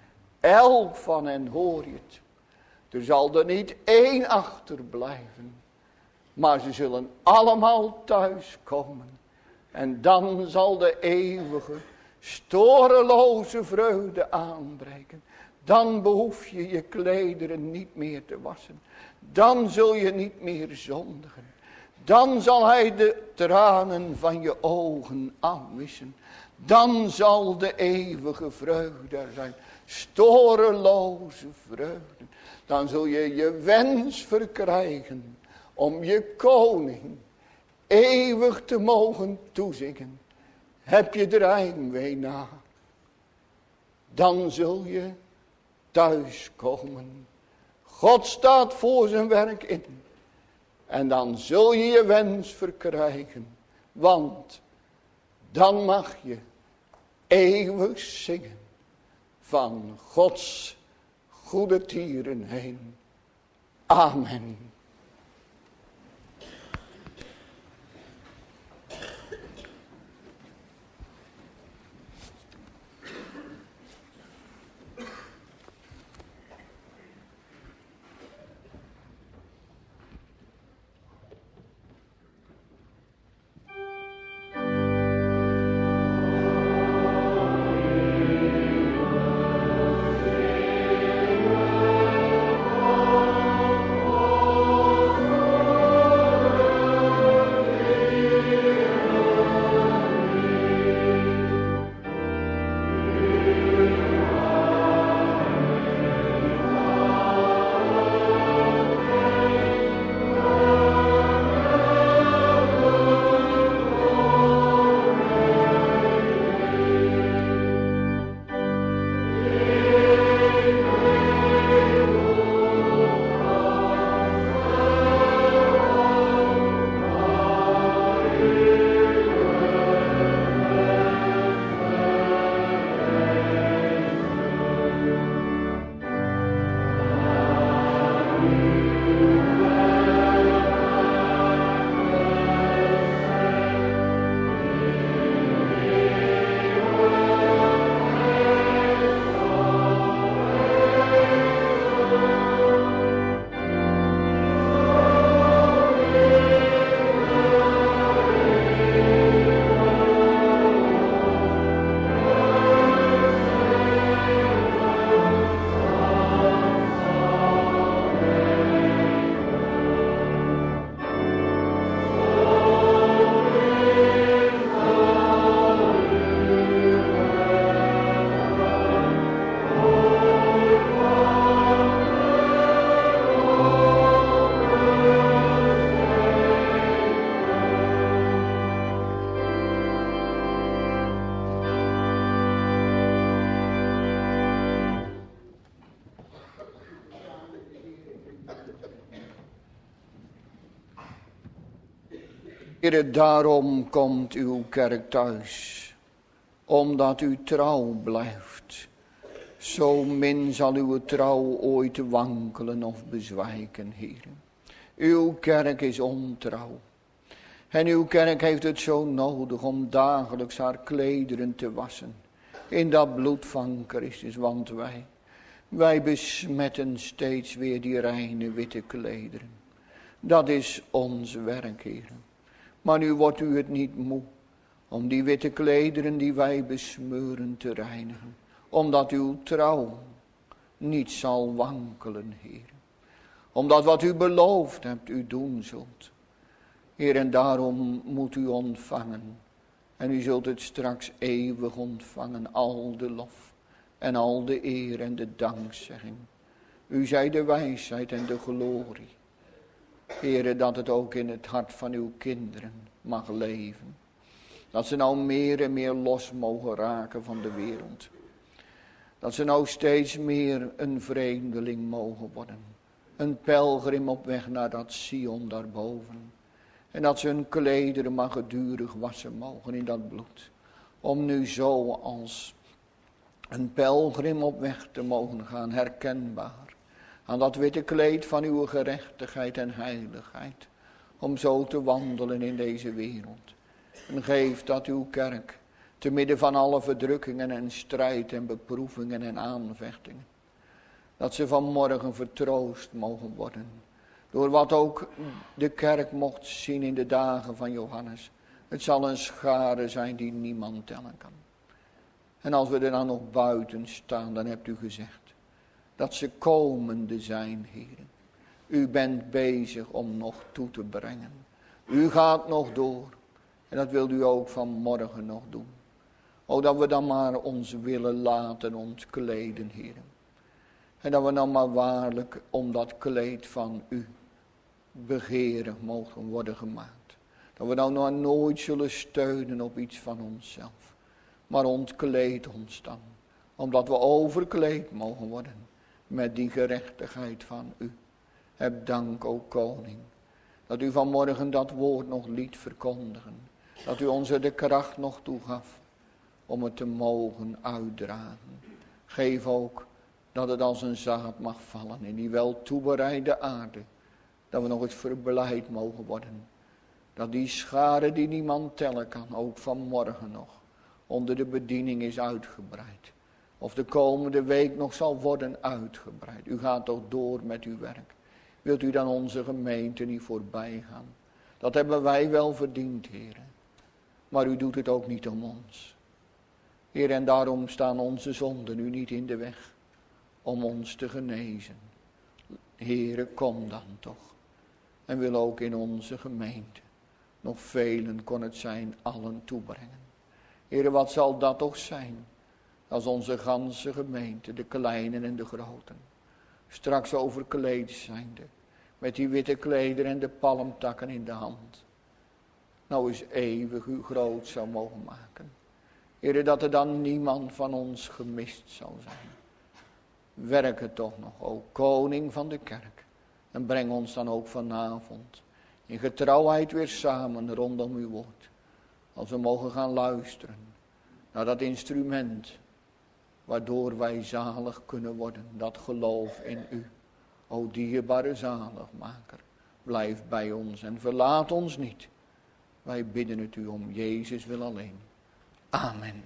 elk van hen, hoor je het. Er zal er niet één achterblijven. Maar ze zullen allemaal thuiskomen. En dan zal de eeuwige, storeloze vreugde aanbreken. Dan behoef je je klederen niet meer te wassen. Dan zul je niet meer zondigen. Dan zal hij de tranen van je ogen afwissen. Dan zal de eeuwige vreugde er zijn. Storeloze vreugde. Dan zul je je wens verkrijgen om je koning eeuwig te mogen toezingen. Heb je er heimwee na, dan zul je thuiskomen. God staat voor zijn werk in. En dan zul je je wens verkrijgen. Want dan mag je eeuwig zingen van Gods goede tieren heen. Amen. Heere, daarom komt uw kerk thuis, omdat u trouw blijft. Zo min zal uw trouw ooit wankelen of bezwijken, Heere. Uw kerk is ontrouw. En uw kerk heeft het zo nodig om dagelijks haar klederen te wassen. In dat bloed van Christus, want wij besmetten steeds weer die reine witte klederen. Dat is ons werk, Heere. Maar nu wordt u het niet moe om die witte klederen die wij besmeuren te reinigen. Omdat uw trouw niet zal wankelen, Heer. Omdat wat u beloofd hebt, u doen zult. Heer, en daarom moet u ontvangen. En u zult het straks eeuwig ontvangen, al de lof en al de eer en de dankzegging. U zij de wijsheid en de glorie. Heere, dat het ook in het hart van uw kinderen mag leven. Dat ze nou meer en meer los mogen raken van de wereld. Dat ze nou steeds meer een vreemdeling mogen worden. Een pelgrim op weg naar dat Sion daarboven. En dat ze hun klederen maar gedurig wassen mogen in dat bloed. Om nu zo als een pelgrim op weg te mogen gaan, herkenbaar. Aan dat witte kleed van uw gerechtigheid en heiligheid. Om zo te wandelen in deze wereld. En geef dat uw kerk, te midden van alle verdrukkingen en strijd en beproevingen en aanvechtingen. Dat ze vanmorgen vertroost mogen worden. Door wat ook de kerk mocht zien in de dagen van Johannes. Het zal een schare zijn die niemand tellen kan. En als we er dan nog buiten staan, dan hebt u gezegd. Dat ze komende zijn, Heer. U bent bezig om nog toe te brengen. U gaat nog door. En dat wilt u ook vanmorgen nog doen. O, dat we dan maar ons willen laten ontkleden, Heer. En dat we dan maar waarlijk om dat kleed van u begeerig mogen worden gemaakt. Dat we dan nog nooit zullen steunen op iets van onszelf. Maar ontkleed ons dan. Omdat we overkleed mogen worden. Met die gerechtigheid van u. Heb dank, o koning. Dat u vanmorgen dat woord nog liet verkondigen. Dat u ons er de kracht nog toe gaf. Om het te mogen uitdragen. Geef ook dat het als een zaad mag vallen in die wel toebereide aarde. Dat we nog eens verblijd mogen worden. Dat die schare die niemand tellen kan, ook vanmorgen nog, onder de bediening is uitgebreid. Of de komende week nog zal worden uitgebreid. U gaat toch door met uw werk. Wilt u dan onze gemeente niet voorbij gaan? Dat hebben wij wel verdiend, heren. Maar u doet het ook niet om ons. Heer, en daarom staan onze zonden u niet in de weg om ons te genezen. Heere, kom dan toch. En wil ook in onze gemeente nog velen, kon het zijn, allen toebrengen. Heere, wat zal dat toch zijn? Als onze ganse gemeente, de kleinen en de groten, straks overkleed zijnde, met die witte klederen en de palmtakken in de hand, nou eens eeuwig u groot zou mogen maken. Heere, dat er dan niemand van ons gemist zou zijn. Werk het toch nog, o koning van de kerk. En breng ons dan ook vanavond in getrouwheid weer samen rondom uw woord. Als we mogen gaan luisteren naar dat instrument waardoor wij zalig kunnen worden. Dat geloof in u. O dierbare zaligmaker, blijf bij ons en verlaat ons niet. Wij bidden het u om Jezus wil alleen. Amen.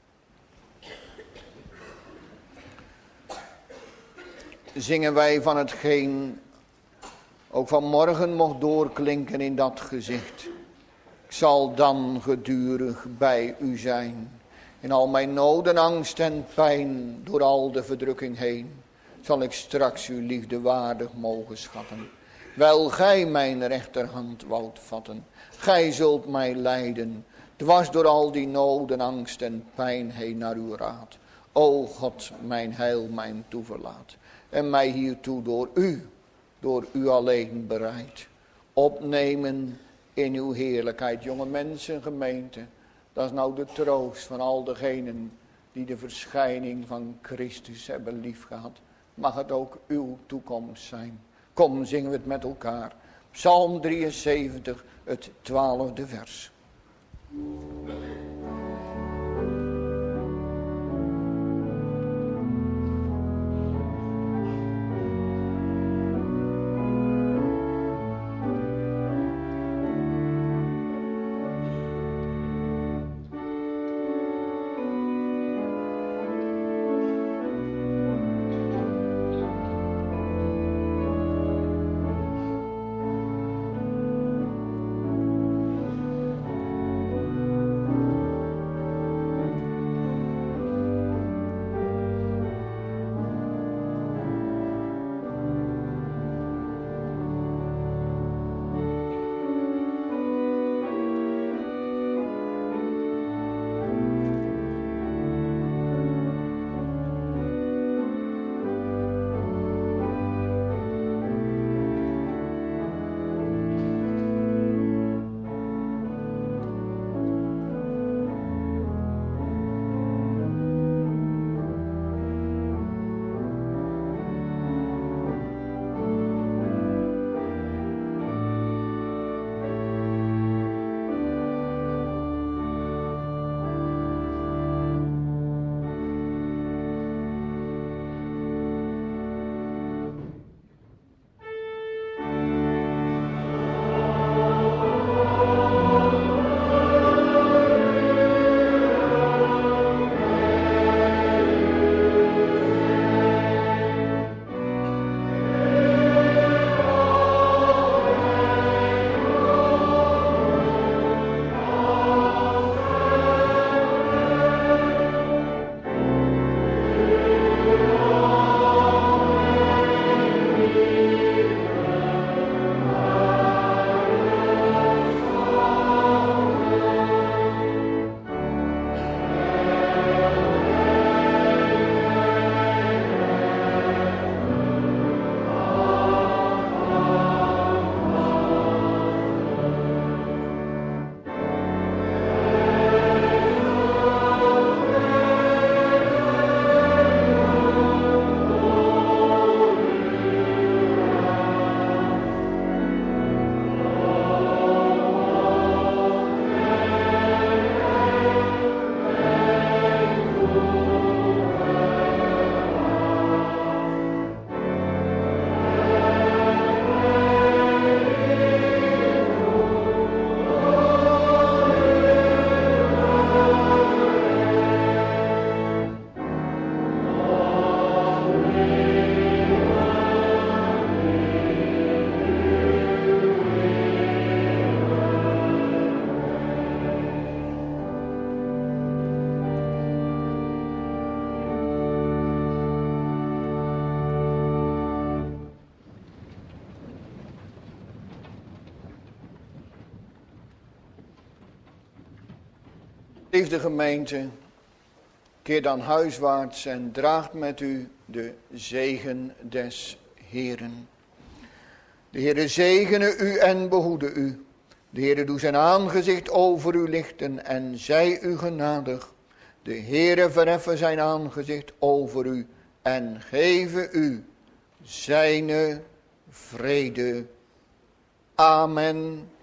Zingen wij van hetgeen ook vanmorgen mocht doorklinken in dat gezicht. Ik zal dan gedurig bij u zijn. In al mijn noden, angst en pijn, door al de verdrukking heen, zal ik straks uw liefde waardig mogen schatten. Wel gij mijn rechterhand woudt vatten, gij zult mij leiden, dwars door al die noden, angst en pijn heen naar uw raad. O God, mijn heil, mijn toeverlaat, en mij hiertoe door u alleen bereid. Opnemen in uw heerlijkheid, jonge mensen, gemeente. Dat is nou de troost van al degenen die de verschijning van Christus hebben liefgehad. Mag het ook uw toekomst zijn. Kom, zingen we het met elkaar. Psalm 73, het 12e vers. Liefde gemeente, keer dan huiswaarts en draagt met u de zegen des Heeren. De Heere zegene u en behoede u. De Heere doe zijn aangezicht over u lichten en zij u genadig. De Heere verheffen zijn aangezicht over u en geven u zijne vrede. Amen.